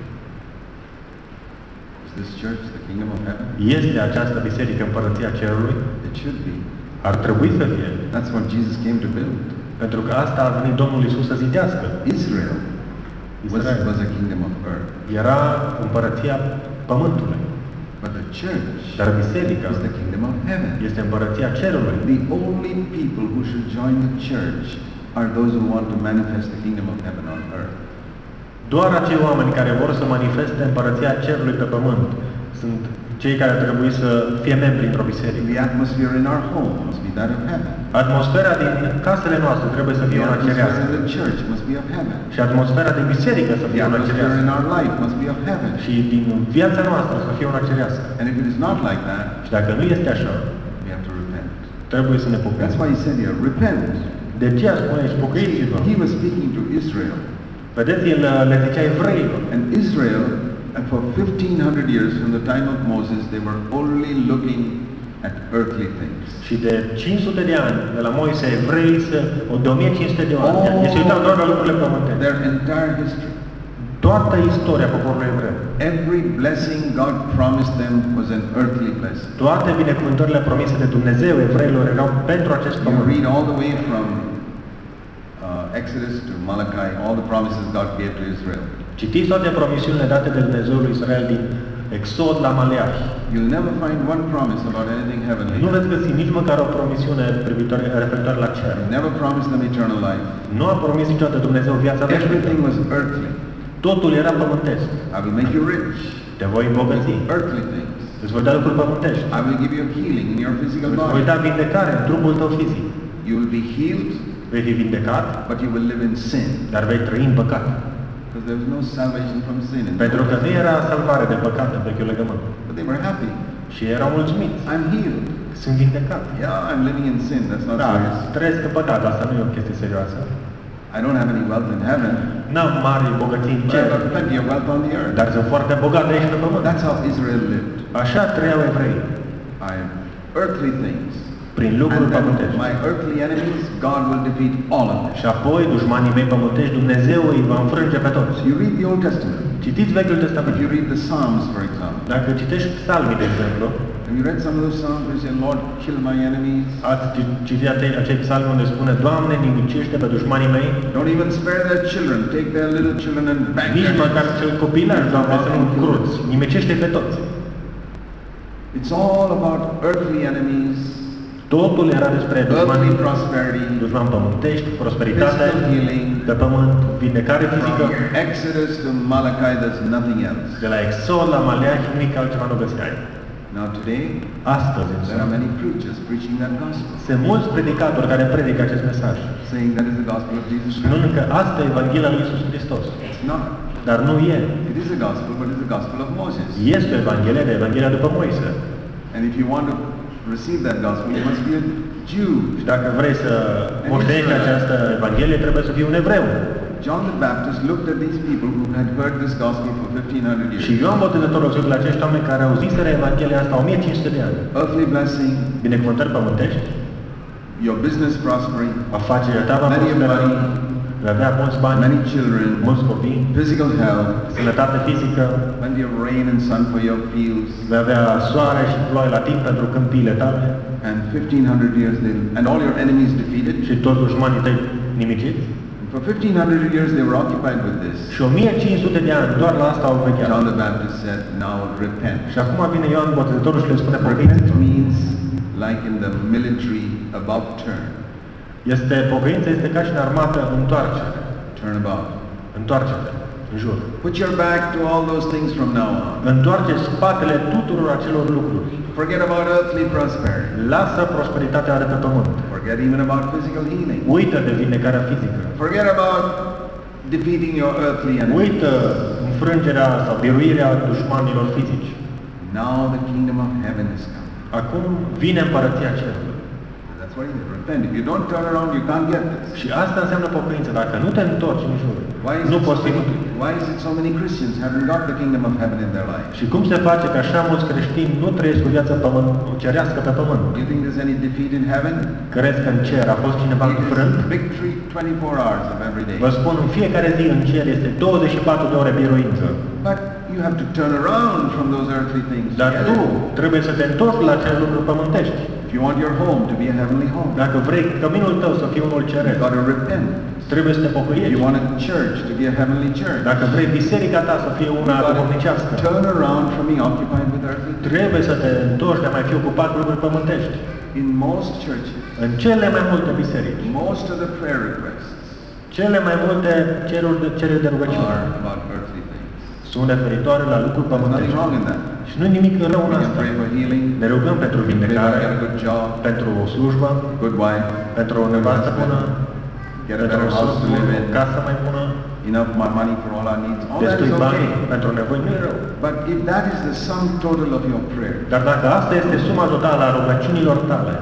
Is this church the kingdom of heaven? Este această biserică împărăția cerului? It should be. Ar trebui să fie. That's what Jesus came to build. Pentru că asta a venit Domnul Iisus să zidească. Israel was, Israel. was a kingdom of earth. Era împărăția pământului. But the church Dar biserica is the kingdom of heaven. este împărăția cerului. The only people who should join the church are those who want to manifest the kingdom of heaven on earth. Doar acei oameni care vor să manifeste împărăția cerului pe pământ sunt cei care trebuie să fie membri într-o biserică. The atmosphere in our home must be that of heaven. Atmosfera din casele noastre trebuie să The fie una atmosphere cerească. in the church must be of heaven. Și atmosfera din biserică să The fie una atmosphere cerească. in our life must be of heaven. Și din viața noastră să fie una cerească. And if it is not like that, Și dacă nu este așa, we have to repent. trebuie să ne pocăim. That's why he said here, repent. De ce spune aici, pocăiți-vă? He was speaking to Israel. Vedeți, el le zicea evreilor. And Israel, and for fifteen hundred years from the time of Moses, they were only looking at earthly things. Și de cinci sute de ani, de la Moise, evrei, să, o de o mie cinci sute de ani, ei se uitau doar la lucrurile pământești. Their entire history. Toată istoria poporului evreu, Every blessing God promised them was an earthly blessing. toate binecuvântările promise de Dumnezeu evreilor erau pentru acest You pământ. read all the way from uh, Exodus to Malachi, all the promises God gave to Israel. Citiți toate promisiunile date de Dumnezeu lui Israel din Exod la Maleahi. You'll never find one promise about anything heavenly. Nu veți găsi nici măcar o promisiune privitoare, referitoare la cer. He never promised them eternal life. Nu a promis niciodată Dumnezeu viața veșnică. Everything was earthly. Totul era pământesc. I will make you rich. Te voi îmbogăți. Earthly things. Îți voi da lucruri pământești. I will give you healing in your physical Îți voi body. da vindecare în trupul tău fizic. You will be healed, Vei fi vindecat, but you will live in sin. dar vei trăi în păcat. Because there was no salvation from sin. in Pentru că them. nu era salvare de păcat în vechiul legământ. But they were happy. Și erau mulțumiți. I'm healed. Sunt vindecat. Yeah, I'm living in sin. That's not Da, serious. trăiesc în păcat, asta nu e o chestie serioasă. I don't have any wealth in heaven, N-am mari bogății în but I've cer, got plenty of wealth on the earth. dar sunt foarte bogat aici pe pământ. That's how Israel lived. Așa trăiau evrei, I have earthly things. prin lucruri And then pământești. my earthly enemies, God will defeat all of them. Și apoi, dușmanii mei pământești, Dumnezeu îi va înfrânge pe toți. You read the Old Testament. Citiți Vechiul If Testament. you read the Psalms, for example, Dacă citești psalmii, de exemplu, have you read some of those Psalms where you say, Lord, kill my enemies? ați citit acei, acei psalmi unde spune, Doamne, nimicește pe dușmanii mei, Don't even spare their children. Take their little children and bang nici their măcar heads. cel copilaj, Doamne, să nu cruți, nimicește pe toți. It's all about earthly enemies, Totul era despre earthly dușmani, prosperity, dușmani pământești, prosperitate, physical healing. pe pământ, vindecare fizică. From Exodus to Malachi, there's nothing else. De la Exod la Maleahi, nimic altceva nu găseai. Now today, Astăzi, însă, there are many preachers preaching that gospel, sunt mulți predicatori care predică acest mesaj. saying that is the gospel of Jesus Spunând Christ. că asta e Evanghelia lui Iisus Hristos. It's not. Dar nu e. It is a gospel, but it's the gospel of Moses. Este o Evanghelie de Evanghelia după Moise. And if you want to receive that gospel, you must be a Jew. Și dacă vrei să moștenești această Evanghelie, trebuie să fii un evreu. John the Baptist looked at these people who had heard this gospel for fifteen hundred Și years. Ioan Botezătorul a la acești oameni care au ziseră Evanghelia asta o mie cinci sute de ani. Earthly blessing, Binecuvântări pământești, your business prospering, afacerea ta va Many prospera, money. vei avea mulți bani, many children, mulți copii, physical health, sănătate fizică, plenty of rain and sun for your fields, vei avea soare și ploaie la timp pentru câmpiile tale and fifteen hundred years they and all your enemies defeated. și toți dușmanii tăi nimiciți. For fifteen hundred years they were occupied with this. Și o mie cinci sute de ani doar la asta au vecheat. John the Baptist said, now repent. Și acum vine Ioan Botezătorul și le spune Repent pocăiți-vă. means like in the military about turn. Este pocăința este ca și în armată întoarcere. Turn about. Întoarce-te în jur. Put your back to all those things from now on. Întoarce spatele tuturor acelor lucruri. Forget about earthly prosperity. Lasă prosperitatea de pe pământ. Forget even about physical healing. Uită de vindecarea fizică. Forget about defeating your earthly enemies. Uită înfrângerea sau biruirea dușmanilor fizici. Now the kingdom of heaven is come. Acum vine împărăția cerului. That's why you repent. If you don't turn around, you can't get this. Și asta înseamnă pocăință. Dacă nu te întorci în jur, Why is, nu it poți so fi many, mântuit. why is it so many Christians haven't got the kingdom of heaven in their life? Și cum se face că așa mulți creștini nu trăiesc o viață pământ, cerească pe pământ? Do you think there's any defeat in heaven? Crezi că în cer a fost cineva It înfrânt? is victory twenty-four hours of every day. Vă spun, în fiecare zi în cer este douăzeci și patru de ore biruință. But you have to turn around from those earthly things. Dar Yeah. tu trebuie să te întorci la acele lucruri pământești. If you want your home to be a heavenly home, Dacă vrei căminul tău să fie unul you've ceresc, got to repent. trebuie să te If pocăiești. you want a church to be a heavenly church, Dacă vrei biserica ta să fie una you've got duhovnicească, to turn around from being occupied with earthly things. trebuie să te întorci de a mai fi ocupat cu lucruri pământești. In most churches, În cele mai multe biserici, most of the prayer requests cele mai multe cereri de, cereri de rugăciune are about earthly things. sunt referitoare la lucruri There's nothing pământești. wrong in that. Și nu e nimic rău în We can asta. pray for healing, Ne rugăm pentru pray to vindecare, get a good job, pentru o slujbă, good wife, pentru o nevastă bună, get a pentru better o house to live o in, casă mai bună, enough mo- money for all our needs. All that destui is bani okay. pentru nevoi, nu e rău. But if that is the sum total of your prayer, Dar dacă asta este suma totală a rugăciunilor tale,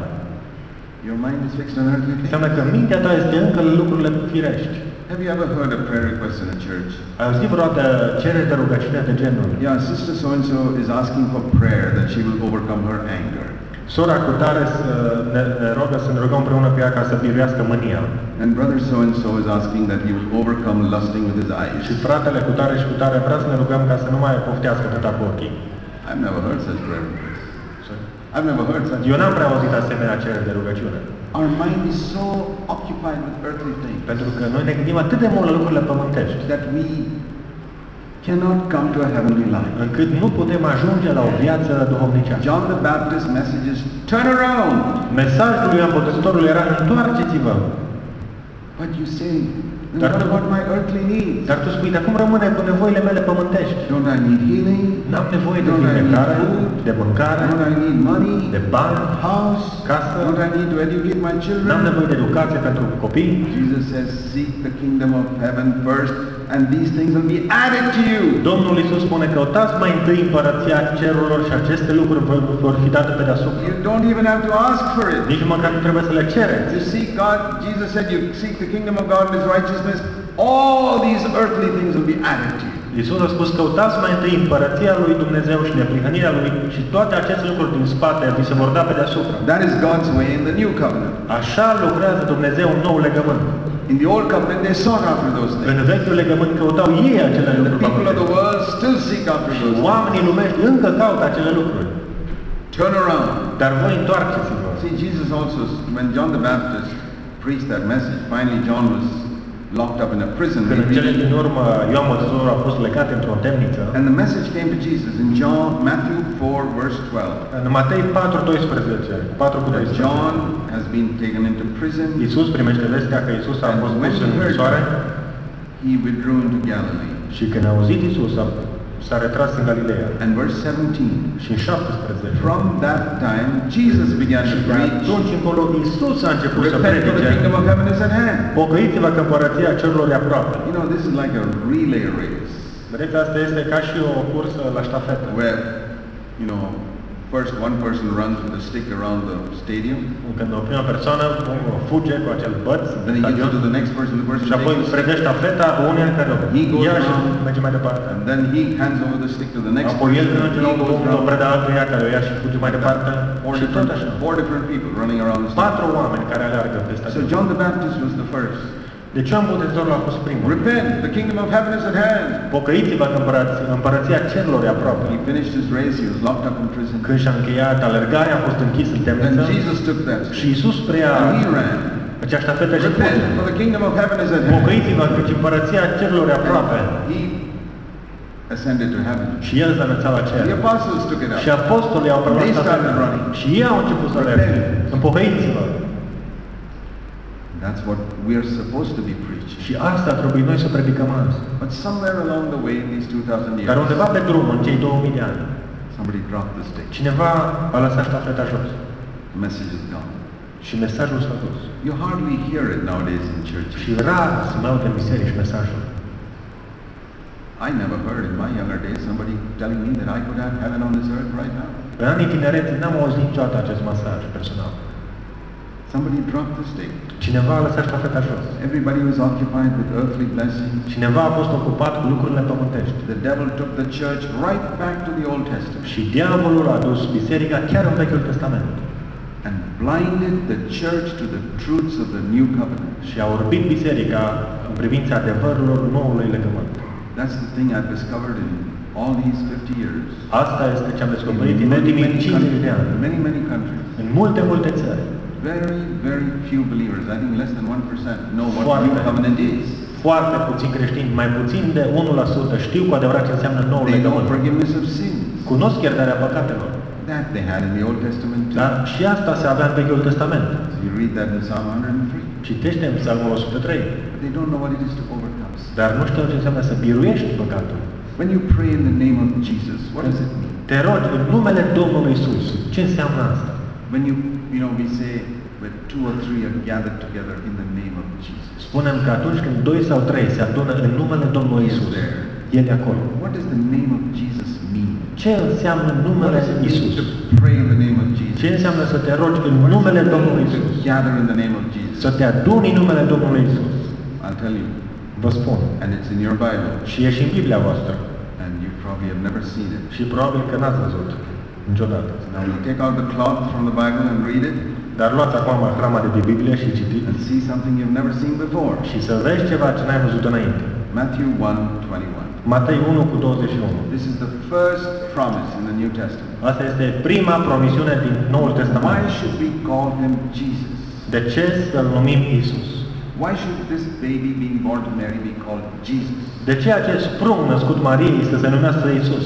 your mind is fixed on earthly things. înseamnă că mintea ta este încă în lucrurile firești. Have you ever heard a prayer request in a church? Ai auzit vreodată cereri de rugăciune de genul? Yeah, sister so-and-so is asking for prayer that she will overcome her anger. Sora cu tare să ne, ne rogă să ne rugăm împreună cu ea ca să biruiască mânia. And brother so-and-so is asking that he will overcome lusting with his eyes. Și fratele cu tare și cu tare vrea să ne rugăm ca să nu mai poftească atâta cu ochii. I've never heard such prayer requests. I've never heard such. Eu n-am prea auzit asemenea cereri de rugăciune. Our mind is so occupied with earthly things Pentru că noi ne gândim atât de mult la lucrurile pământești, that we cannot come to a heavenly life. încât nu putem ajunge la o viață duhovnicească. John the Baptist message is turn around. Mesajul lui Ioan Botezătorul era întoarceți-vă. But you say, then Dar what tu- about my earthly needs? Dar tu spui, dar cum rămâne cu nevoile mele pământești? Don't I need healing? N-am nevoie de Don't I need vindecare, food? de mâncare, Don't I need money? de bani, House? casă? Don't I need to educate my N-am children? nevoie de educație pentru copii. Jesus says, seek the kingdom of heaven first, and these things will be added to you. Domnul Iisus spune, căutați mai întâi împărăția cerurilor și aceste lucruri vă vor fi date pe deasupra. You don't even have to ask for it. Nici măcar nu trebuie să le cereți. You seek God, Jesus said, you seek the kingdom of God and His righteousness, all these earthly things will be added to you. Iisus a spus, căutați mai întâi împărăția lui Dumnezeu și neprihănirea lui și toate aceste lucruri din spate vi se vor da pe deasupra. That is God's way in the new covenant. Așa lucrează Dumnezeu în nou legământ. In the old covenant, they sought after those În things. vechiul legământ căutau ei acele The lucruri people of the pământești. world still seek after those things. Oamenii lumești încă caută acele lucruri. Turn around. Dar voi întoarceți-vă. See, Jesus also, when John the Baptist preached that message, finally John was locked up in a prison. Când în We cele read- din urmă Ioan Botezătorul a fost legat într-o temniță, And the message came to Jesus in John, Matthew four, verse twelve. în Matei patru doisprezece, patru cu That doisprezece. John has been taken into prison. Iisus primește vestea că Iisus a fost pus în închisoare He withdrew into Galilee. și când a auzit Iisus a- s-a retras în Galileea. And verse seventeen. Și în șaptesprezece. From that time, Jesus began to Și de preach. atunci încolo Iisus a început să Repent, for the predice. kingdom of heaven is at hand. Pocăiți-vă că împărăția cerurilor e aproape. You know, this is like a relay race, Vedeți, asta este ca și o cursă la ștafetă. where, you know, first one person runs with a stick around the stadium, Când o prima persoană fuge cu acel băț în then he gives it to stadion the next person, the person și apoi takes the predă stick, ștafeta unul care He goes ia și around. merge mai departe. and then he hands over the stick to the next Apoi el person, merge he la un goes punct, o around. predă altuia care o ia și fuge mai departe. Four Și tot different, așa. four different people running around the stadium. Patru oameni care aleargă pe So stadion. John the Baptist was the first. Deci Ioan Botezătorul a fost primul. Repent, the kingdom of heaven is at hand. Pocăiți-vă că împărăția, împărăția cerurilor e aproape. He finished his race, he was locked up in prison. Când și-a încheiat alergarea, a fost închis în Then temniță Jesus took that și stick Iisus preia and he ran. acea ștafetă și Repent, fuge. for the kingdom of heaven is at hand. Pocăiți-vă că împărăția cerurilor e aproape. He ascended to heaven. Și el s-a înălțat la cer. The apostles took it Și up. apostolii au preluat They started ștafeta. running. Și ei au început să alerge. Împocăiți-vă. That's what we're supposed to be preaching. Și asta trebuie noi să predicăm azi. But somewhere along the way in these two thousand Dar years, undeva pe drum, în cei două mii de ani, somebody dropped the stick. cineva a lăsat ștafeta jos The message is gone. și mesajul s-a dus. You hardly hear it nowadays in churches. Și rar se mai aude în biserici mesajul. I never heard in my younger days somebody telling me that I could have heaven on this earth right now. În anii tinerețe n-am auzit niciodată acest mesaj personal. Somebody dropped the stick. Cineva a lăsat ștafeta jos. Everybody was occupied with earthly blessings. Cineva a fost ocupat cu lucrurile pământești. The devil took the church right back to the Old Testament Și diavolul a dus biserica chiar în Vechiul Testament. and blinded the church to the truths of the new covenant. Și a orbit biserica în privința adevărurilor noului legământ. That's the thing I've discovered in all these fifty years. Asta este ce am In descoperit în many, ultimii many cincizeci de ani. countries, many, many countries. În multe, multe țări. Very, very few believers, I think less than one percent, know what Foarte. new covenant is. Foarte puțini creștini, mai puțin de unu la sută, știu cu adevărat ce înseamnă noul They know legământ. forgiveness of sins. Cunosc iertarea păcatelor. That they had in the Old Testament too. Dar și asta se avea în Vechiul Testament. You read that in Psalm one hundred three. Citește în Psalmul o sută trei. But they don't know what it is to overcome sin. Dar nu știu ce înseamnă să biruiești păcatul. When you pray in the name of Jesus, what does it mean? Te rogi în numele Domnului Isus. Ce înseamnă asta? When you, you know, we say when two or three are gathered together in the name of Jesus. Spunem că atunci când doi sau trei se adună în numele Domnului Isus, El e acolo. What does the name of Jesus mean? Ce înseamnă What numele does it mean Isus? to pray in the name of Ce Jesus? înseamnă să te rogi în numele Domnului To Isus? gather in the name of Jesus. Să te aduni în numele Domnului Isus. I'll tell you. Vă spun. And it's in your Bible. Și e și în Biblia voastră. And you probably have never seen it. Și probabil că n-ați văzut niciodată. Now you take out the cloth from the Bible and read it Dar luați acum hrama de pe Biblie și citiți and see something you've never seen before. și să vezi ceva ce n-ai văzut înainte. Matthew one twenty-one. Matei unu cu douăzeci și unu. This is the first promise in the New Testament. Asta este prima promisiune din Noul Why Testament. should we call him Jesus? De ce să-L numim Isus? Why should this baby being born to Mary be called Jesus? De ce acest prunc născut Mariei să se numească Isus?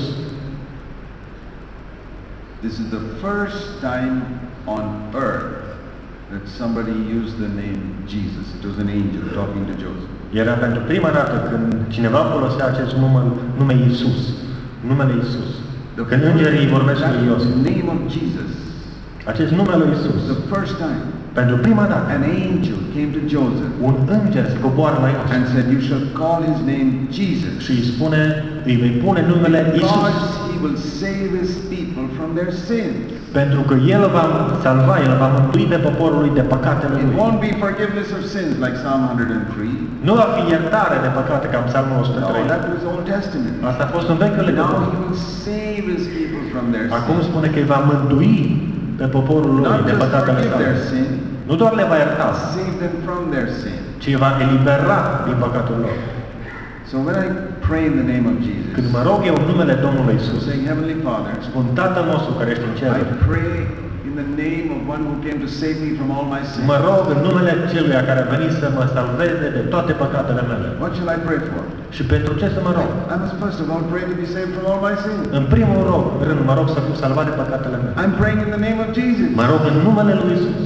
This is the first time on earth that somebody used the name Jesus. It was an angel talking to Joseph. Era pentru prima dată când cineva folosea acest nume, nume Isus, numele Isus. Când îngerii vorbesc That lui Iosif. name of Jesus, Acest nume lui Isus. the first time Pentru prima dată, an angel came to Joseph un înger se coboară la Iosif and said, "You shall call his name Jesus, și îi spune, îi vei pune numele Isus, because he will save his people from their sins." pentru că El va salva, El va mântui pe poporul lui de păcatele It lui. won't be forgiveness of sins like Psalm one hundred three. Nu va fi iertare de păcate ca în Psalmul o sută No, trei. that was Old Testament. Asta a fost în Vechiul Now Legământ. he will save his people from their Acum sins. spune că îi va mântui pe poporul lui Not de just păcatele forgive their sale. sin, Nu doar le va ierta, save them from their sin. ci îi va elibera din păcatul lor. So when I pray in the name of Jesus, Când mă rog eu în numele Domnului I'm Isus, saying, Heavenly Father, spun Tatăl nostru care ești în cer, I pray in the name of one who came to save me from all my sins. mă rog în numele Celuia care a venit să mă salveze de toate păcatele mele. What shall I pray for? Și pentru ce să mă rog? I must first of all pray to be saved from all my sins. În primul rog, rând, mă rog să fiu salvat de păcatele mele. I'm praying in the name of Jesus. Mă rog în numele lui Isus.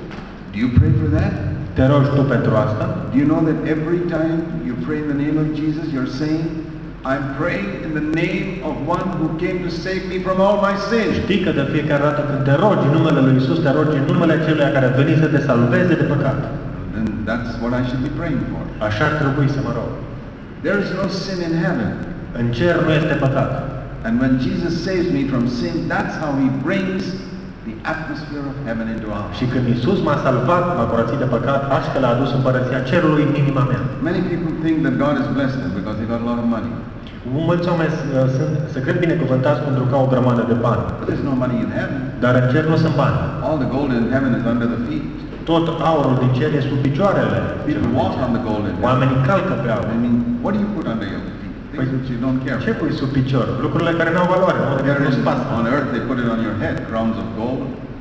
Do you pray for that? Te rogi tu pentru asta? Do you know that every time you pray in the name of Jesus, you're saying, I'm praying in the name of one who came to save me from all my sins. Știi că de fiecare dată când te rogi în numele lui Isus, te rogi în numele Celuia care a venit să te salveze de păcat. Then that's what I should be praying for. Așa ar trebui să mă rog. There is no sin in heaven. În cer nu este păcat. And when Jesus saves me from sin, that's how he brings the atmosphere of heaven into our Și heart. când Isus m-a salvat, m-a curățit de păcat, astfel a adus împărăția cerului în inima mea. Many people think that God has blessed them because they got a lot of money. Mulți oameni uh, sunt, se cred binecuvântați pentru că au o grămadă de bani. But there's no money in heaven. Dar în cer nu sunt bani. All the gold in heaven is under the feet. Tot aurul din cer e sub picioarele. People walk on the gold in heaven. Oamenii calcă pe aur. I mean, what do you put under your feet? Things which you don't care Ce for. pui sub picior? Lucrurile care nu au valoare, nu There nu is, pasă. on earth they put it on your head, crowns of gold.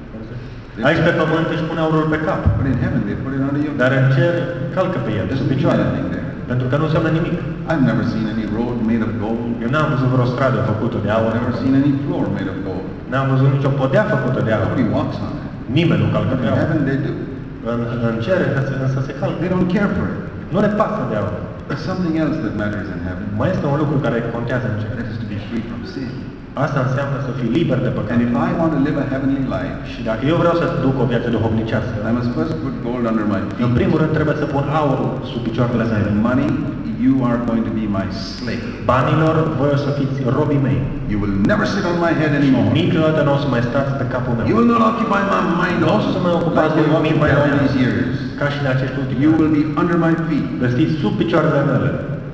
Aici pe pământ își pune aurul pe cap. But in heaven they put it under your Dar în cer calcă pe el, sub Doesn't mean picioare. anything there. Pentru că nu înseamnă nimic. I've never seen any road made of gold. Eu n-am văzut vreo stradă făcută de aur. I've never seen any floor made of gold. N-am văzut nicio podea făcută de aur. Nobody walks on it. Nimeni nu calcă But pe in aur. heaven they do. În, în cer însă se calcă. They don't care for it. Nu le pasă de aur. There's something else that matters in heaven. Mai este un lucru care contează în cer. That is to be free from sin. Asta înseamnă să fii liber de păcat. And if I want to live a heavenly life, Și dacă eu vreau să duc o viață duhovnicească, I must first put gold under my în feet. primul rând trebuie să pun aurul sub picioarele mele. And money, you are going to be my slave. Banilor, voi o să fiți robii mei. You will never sit on my head anymore. Niciodată nu o să mai stați pe capul meu. You will not occupy my mind Nu o also să mă ocupați like de you mintea occupied all mea, these years. ca și în acești ultimi You ani. will be under my feet. Veți fi sub picioarele mele.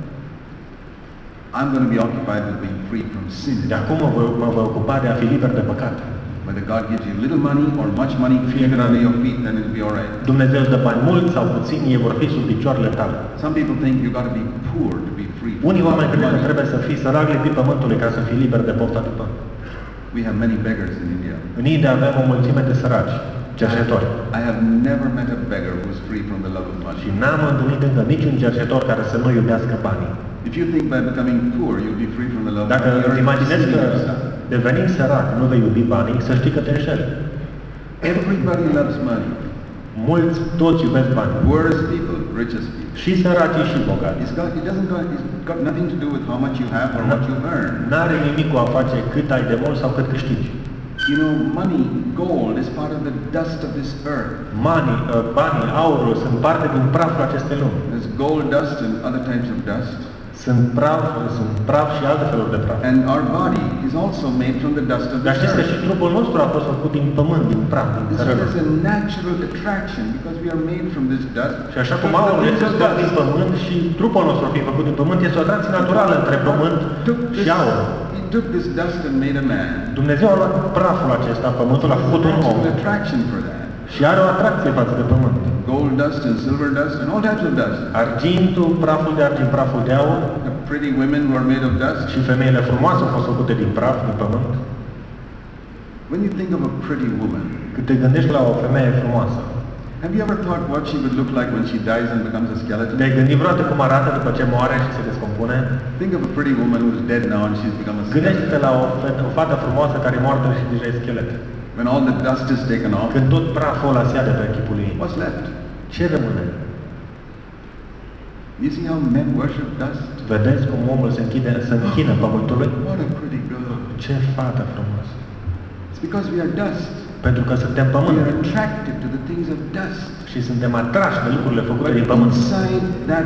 I'm going to be occupied with being free from sin. De acum mă voi, mă voi ocupa de a fi liber de păcat. Whether God gives you little money or much money, keep it under your feet, then it'll be all right. Dumnezeu îți dă bani mulți sau puțini, ei vor fi sub picioarele tale. Some people think you've got to be poor to be free. Unii oameni cred că money. trebuie să fii sărac lipit pământului ca să fii liber de pofta de bani. We have many beggars in India. În India avem o mulțime de săraci, cerșetori. I have never met a beggar who's free from the love of money. Și n-am întâlnit încă niciun cerșetor care să nu iubească banii. If you think by becoming poor you'll be free from the love of Dacă money, îți you're imaginezi că deceiving yourself. devenind sărac nu vei iubi banii, să știi că te înșeli. Everybody loves money. Mulți, toți iubesc banii. Poorest people, richest people. Și săracii și bogați. It's got, it doesn't got, it's got nothing to do with how much you have or what you earn. N-are nimic cu a face cât ai de mult sau cât câștigi. You know, money, gold is part of the dust of this earth. Banii, uh, banii, aurul sunt parte din praful acestei lumi. There's gold dust and other types of dust. Sunt praf, sunt praf și alte feluri de praf. And our body is also made from the dust of Dar this știți că și earth. trupul nostru a fost făcut din pământ, din praf, din This cărări. is a natural attraction because we are made from this dust. Și așa cum aurul este făcut din pământ și trupul nostru fiind făcut din pământ, este o atracție naturală între pământ Took this, și aur. he took this dust and made a man. Dumnezeu a luat praful acesta, pământul a făcut un om Natural attraction for that. și are o atracție față de pământ. Gold dust and silver dust and all types of dust. Argintul, praful de argint, praful de aur The pretty women who are made of dust. și femeile frumoase au fost făcute din praf, din pământ. When you think of a pretty woman, Când te gândești la o femeie frumoasă, have you ever thought what she would look like when she dies and becomes a skeleton? te-ai gândit vreodată cum arată după ce moare și se descompune? Think of a pretty woman who's dead now and she's become a skeleton. Gândește-te la o, fete, o fată frumoasă care e moartă și deja e schelet. When all the dust is taken off, Când tot praful ăla se ia de pe chipul ei, what's left? ce rămâne? You see how men worship dust? Vedeți cum omul se închide, se închină pământului? What a pretty girl. Ce fată frumoasă! It's because we are dust. Pentru că suntem We pământ are attracted to the things of dust. și suntem atrași de lucrurile făcute But din pământ. inside that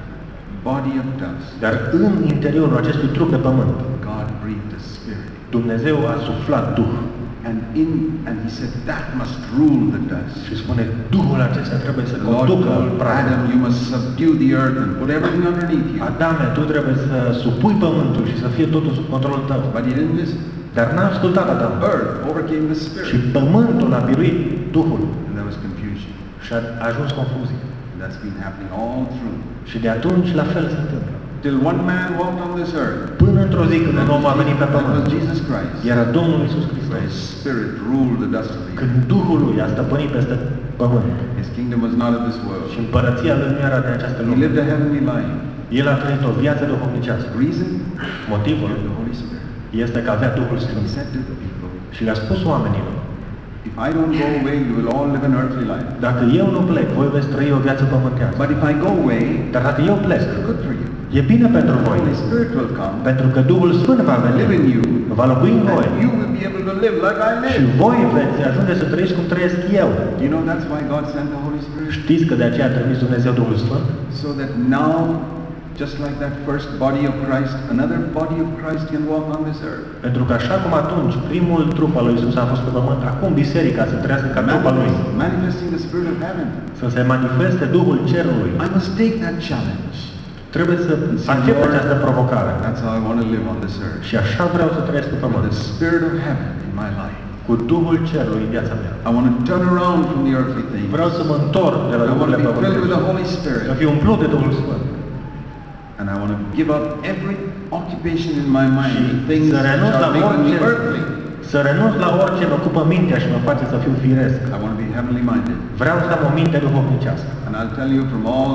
body of dust, Dar în interiorul acestui trup de pământ, God breathed a spirit. Dumnezeu a suflat Duh And in and he said that must rule the dust. și spune, Duhul acesta trebuie să The Lord conducă told praful. Adam, you must subdue the earth and put everything underneath you. Adame, tu trebuie să supui pământul și să fie totul sub controlul tău. But he didn't listen. Dar n-a ascultat Adam. Earth overcame the Și spirit. pământul a biruit Duhul And there was confusion. și a a ajuns confuzie. And that's been happening all through. Și de atunci la fel se întâmplă. Till one man walked on this earth. Până într-o zi când un om a venit pe That was pământ, Jesus Christ. era Domnul Iisus Where Hristos. his spirit ruled the dust of the Când earth. Duhul lui a stăpânit peste pământ His kingdom was not of this și world. împărăția lui nu era de această He lume. lived a heavenly life. El a trăit o viață duhovnicească. Reason? Motivul The Holy Spirit. este că avea Duhul And he Sfânt. said to the people, Și le-a spus oamenilor, if I don't go away, you will all live an earthly life. dacă eu nu plec, voi veți trăi o viață pământească. But if I go away, Dar dacă eu plec, it's good for you. e bine pentru The voi, Holy Spirit will come, pentru că Duhul Sfânt va veni, live in you, va locui în voi and you will be able to live like I și live. voi veți ajunge să trăiți cum trăiesc eu. You know that's why God sent the Holy Spirit? Știți că de aceea a trimis Dumnezeu Duhul Sfânt? So that now, just like that first body of Christ, another body of Christ can walk on this earth. Pentru că așa cum atunci primul trup al lui Iisus a fost pe pământ, acum biserica să trăiască ca trup al lui, Manifest- Manifesting the Spirit of heaven. să se manifeste Duhul cerului. I must take that challenge. Trebuie să And say, accept Lord, această provocare. that's how I want to live on this earth. Și așa vreau să trăiesc pe With pământ, the Spirit of heaven in my life. cu Duhul cerului în viața mea. I want to turn around from the earthly things. Vreau să mă întorc de la I want lucrurile to be filled with the pământești, Holy Spirit. să fiu umplut de Duhul Sfânt. And I want to give up every occupation in my mind, Și the things să that renunț la are making me orice, earthly. să renunț la orice mă ocupă mintea și mă face să fiu firesc. I want to be heavenly minded. Vreau să am o minte duhovnicească. And I'll tell you from all the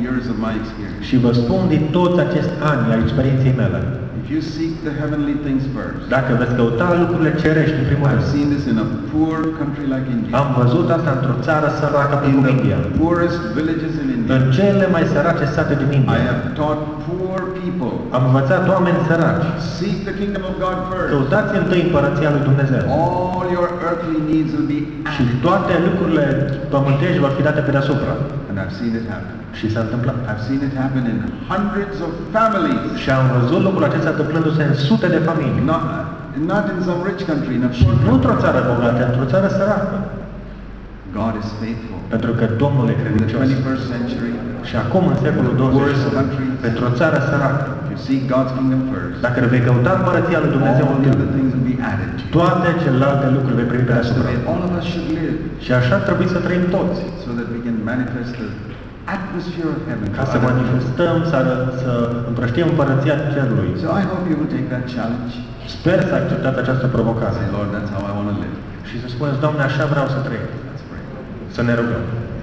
years of my experience. Și vă spun din toți acești ani ai experienței mele. If you seek the heavenly things first, Dacă veți căuta lucrurile cerești în primul I've rând, seen this in a poor country like India, am văzut asta într-o țară săracă in precum India, the poorest villages in în India. cele mai sărace sate din I India. have taught poor people, Am învățat oameni săraci. seek the kingdom of God first. Căutați întâi împărăția lui Dumnezeu. All your earthly needs will be Și added. toate lucrurile pământești vor fi date pe deasupra. And I've seen it happen. Și s-a întâmplat. I've seen it happen in hundreds of families. Și am văzut lucrul acesta întâmplându-se în sute de familii. Not, not in some rich country, in a Și poor nu într-o country. țară bogată, într-o țară săracă. God is faithful. Pentru că Domnul e In the credincios. twenty-first century, Și acum, în secolul douăzeci și unu, pentru o țară săracă, if you seek God's kingdom first, dacă vei căuta împărăția lui Dumnezeu all the întâi, other things will be added to you. toate celelalte lucruri vei primi pe That's the deasupra. way all of us should live, Și așa trebuie să trăim toți, so that we can manifest the atmosphere of heaven. ca to să other people. manifestăm, să, ară- să împrăștiem împărăția cerului. So I hope you will take that challenge. Sper să acceptați această provocare Say, Lord, that's how I want to live. și să spuneți, Doamne, așa vreau să trăiesc. Let's pray. Să ne rugăm.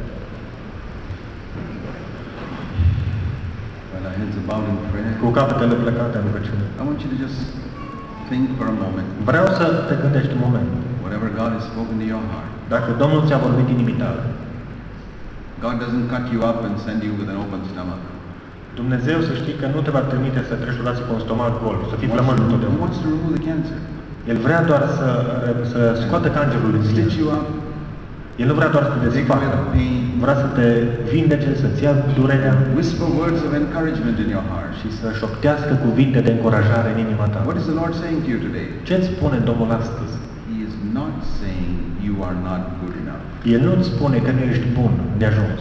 While our heads are bowed in prayer, Cu capetele plecate în rugăciune. I want you to just think for a moment. Vreau să te gândești un moment. Whatever God has spoken to your heart, Dacă Domnul ți-a vorbit inimii tale, God doesn't cut you up and send you with an open stomach. Dumnezeu să știi că nu te va trimite să treci relații cu un stomac gol, să He fii wants, flămând to, he întotdeauna. wants to remove the cancer. El vrea doar să, să scoată cancerul din tine. Stitch you up, El nu vrea doar să te take away desfacă. the pain, Vrea să te vindece, să-ți ia durerea whisper words of encouragement in your heart. și să șoptească cuvinte de încurajare în inima ta. What is the Lord saying to you today? Ce-ți spune Domnul astăzi? He is not saying you are not good enough. El nu-ți spune că nu ești bun de ajuns.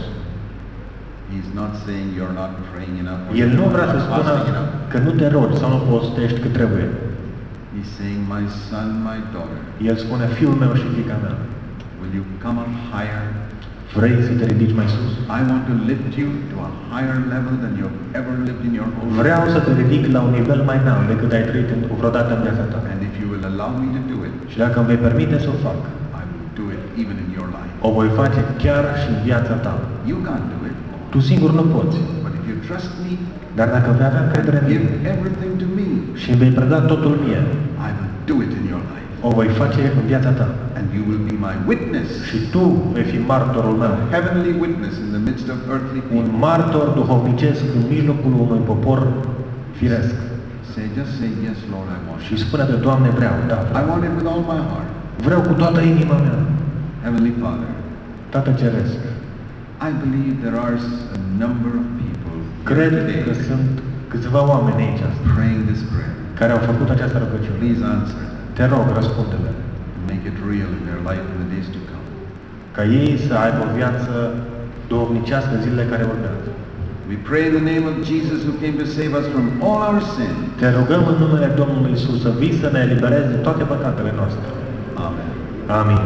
He's not saying you're not praying enough. Or El nu you're vrea să not spună fasting enough. că nu te rogi sau nu postești cât trebuie. He's saying, my son, my daughter, El spune, fiul meu și fiica mea, will you come up higher? vrei să te ridici mai sus? I want to lift you to a higher level than you've ever lived in your whole life. Vreau să te ridic la un nivel mai înalt decât ai trăit în- vreodată în viața ta. And if you will allow me to do it, Și dacă îmi vei permite să o fac, I will do it even in your life. o voi face chiar și în viața ta. You can't do it, Tu singur nu poți, but if you trust me, dar dacă vei avea încredere în give mine everything to me, și îmi vei preda totul mie, I will do it in your life. o voi face în viața ta. And you will be my witness, Și tu vei fi martorul meu, heavenly witness in the midst of earthly un people. martor duhovnicesc în mijlocul unui popor firesc. Say, just say, yes, Lord, I want Și it. spune-te, Doamne, vreau, da, I want it with all my heart. vreau cu toată inima mea. Heavenly Father, Tată Ceresc, I believe there are a number of people here cred today că sunt câțiva oameni aici praying this prayer. care au făcut această rugăciune. Please answer them. Te rog, răspunde-le, And make it real in their life in the days to come. ca ei să aibă o viață duhovnicească în zilele care urmează. We pray in the name of Jesus who came to save us from all our sin. Te rugăm în numele Domnului Isus să vii să ne eliberezi de toate păcatele noastre. Amen. Amin.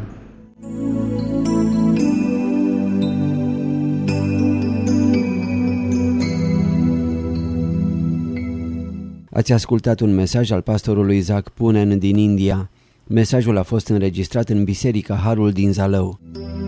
Ați ascultat un mesaj al pastorului Isaac Punen din India. Mesajul a fost înregistrat în Biserica Harul din Zalău.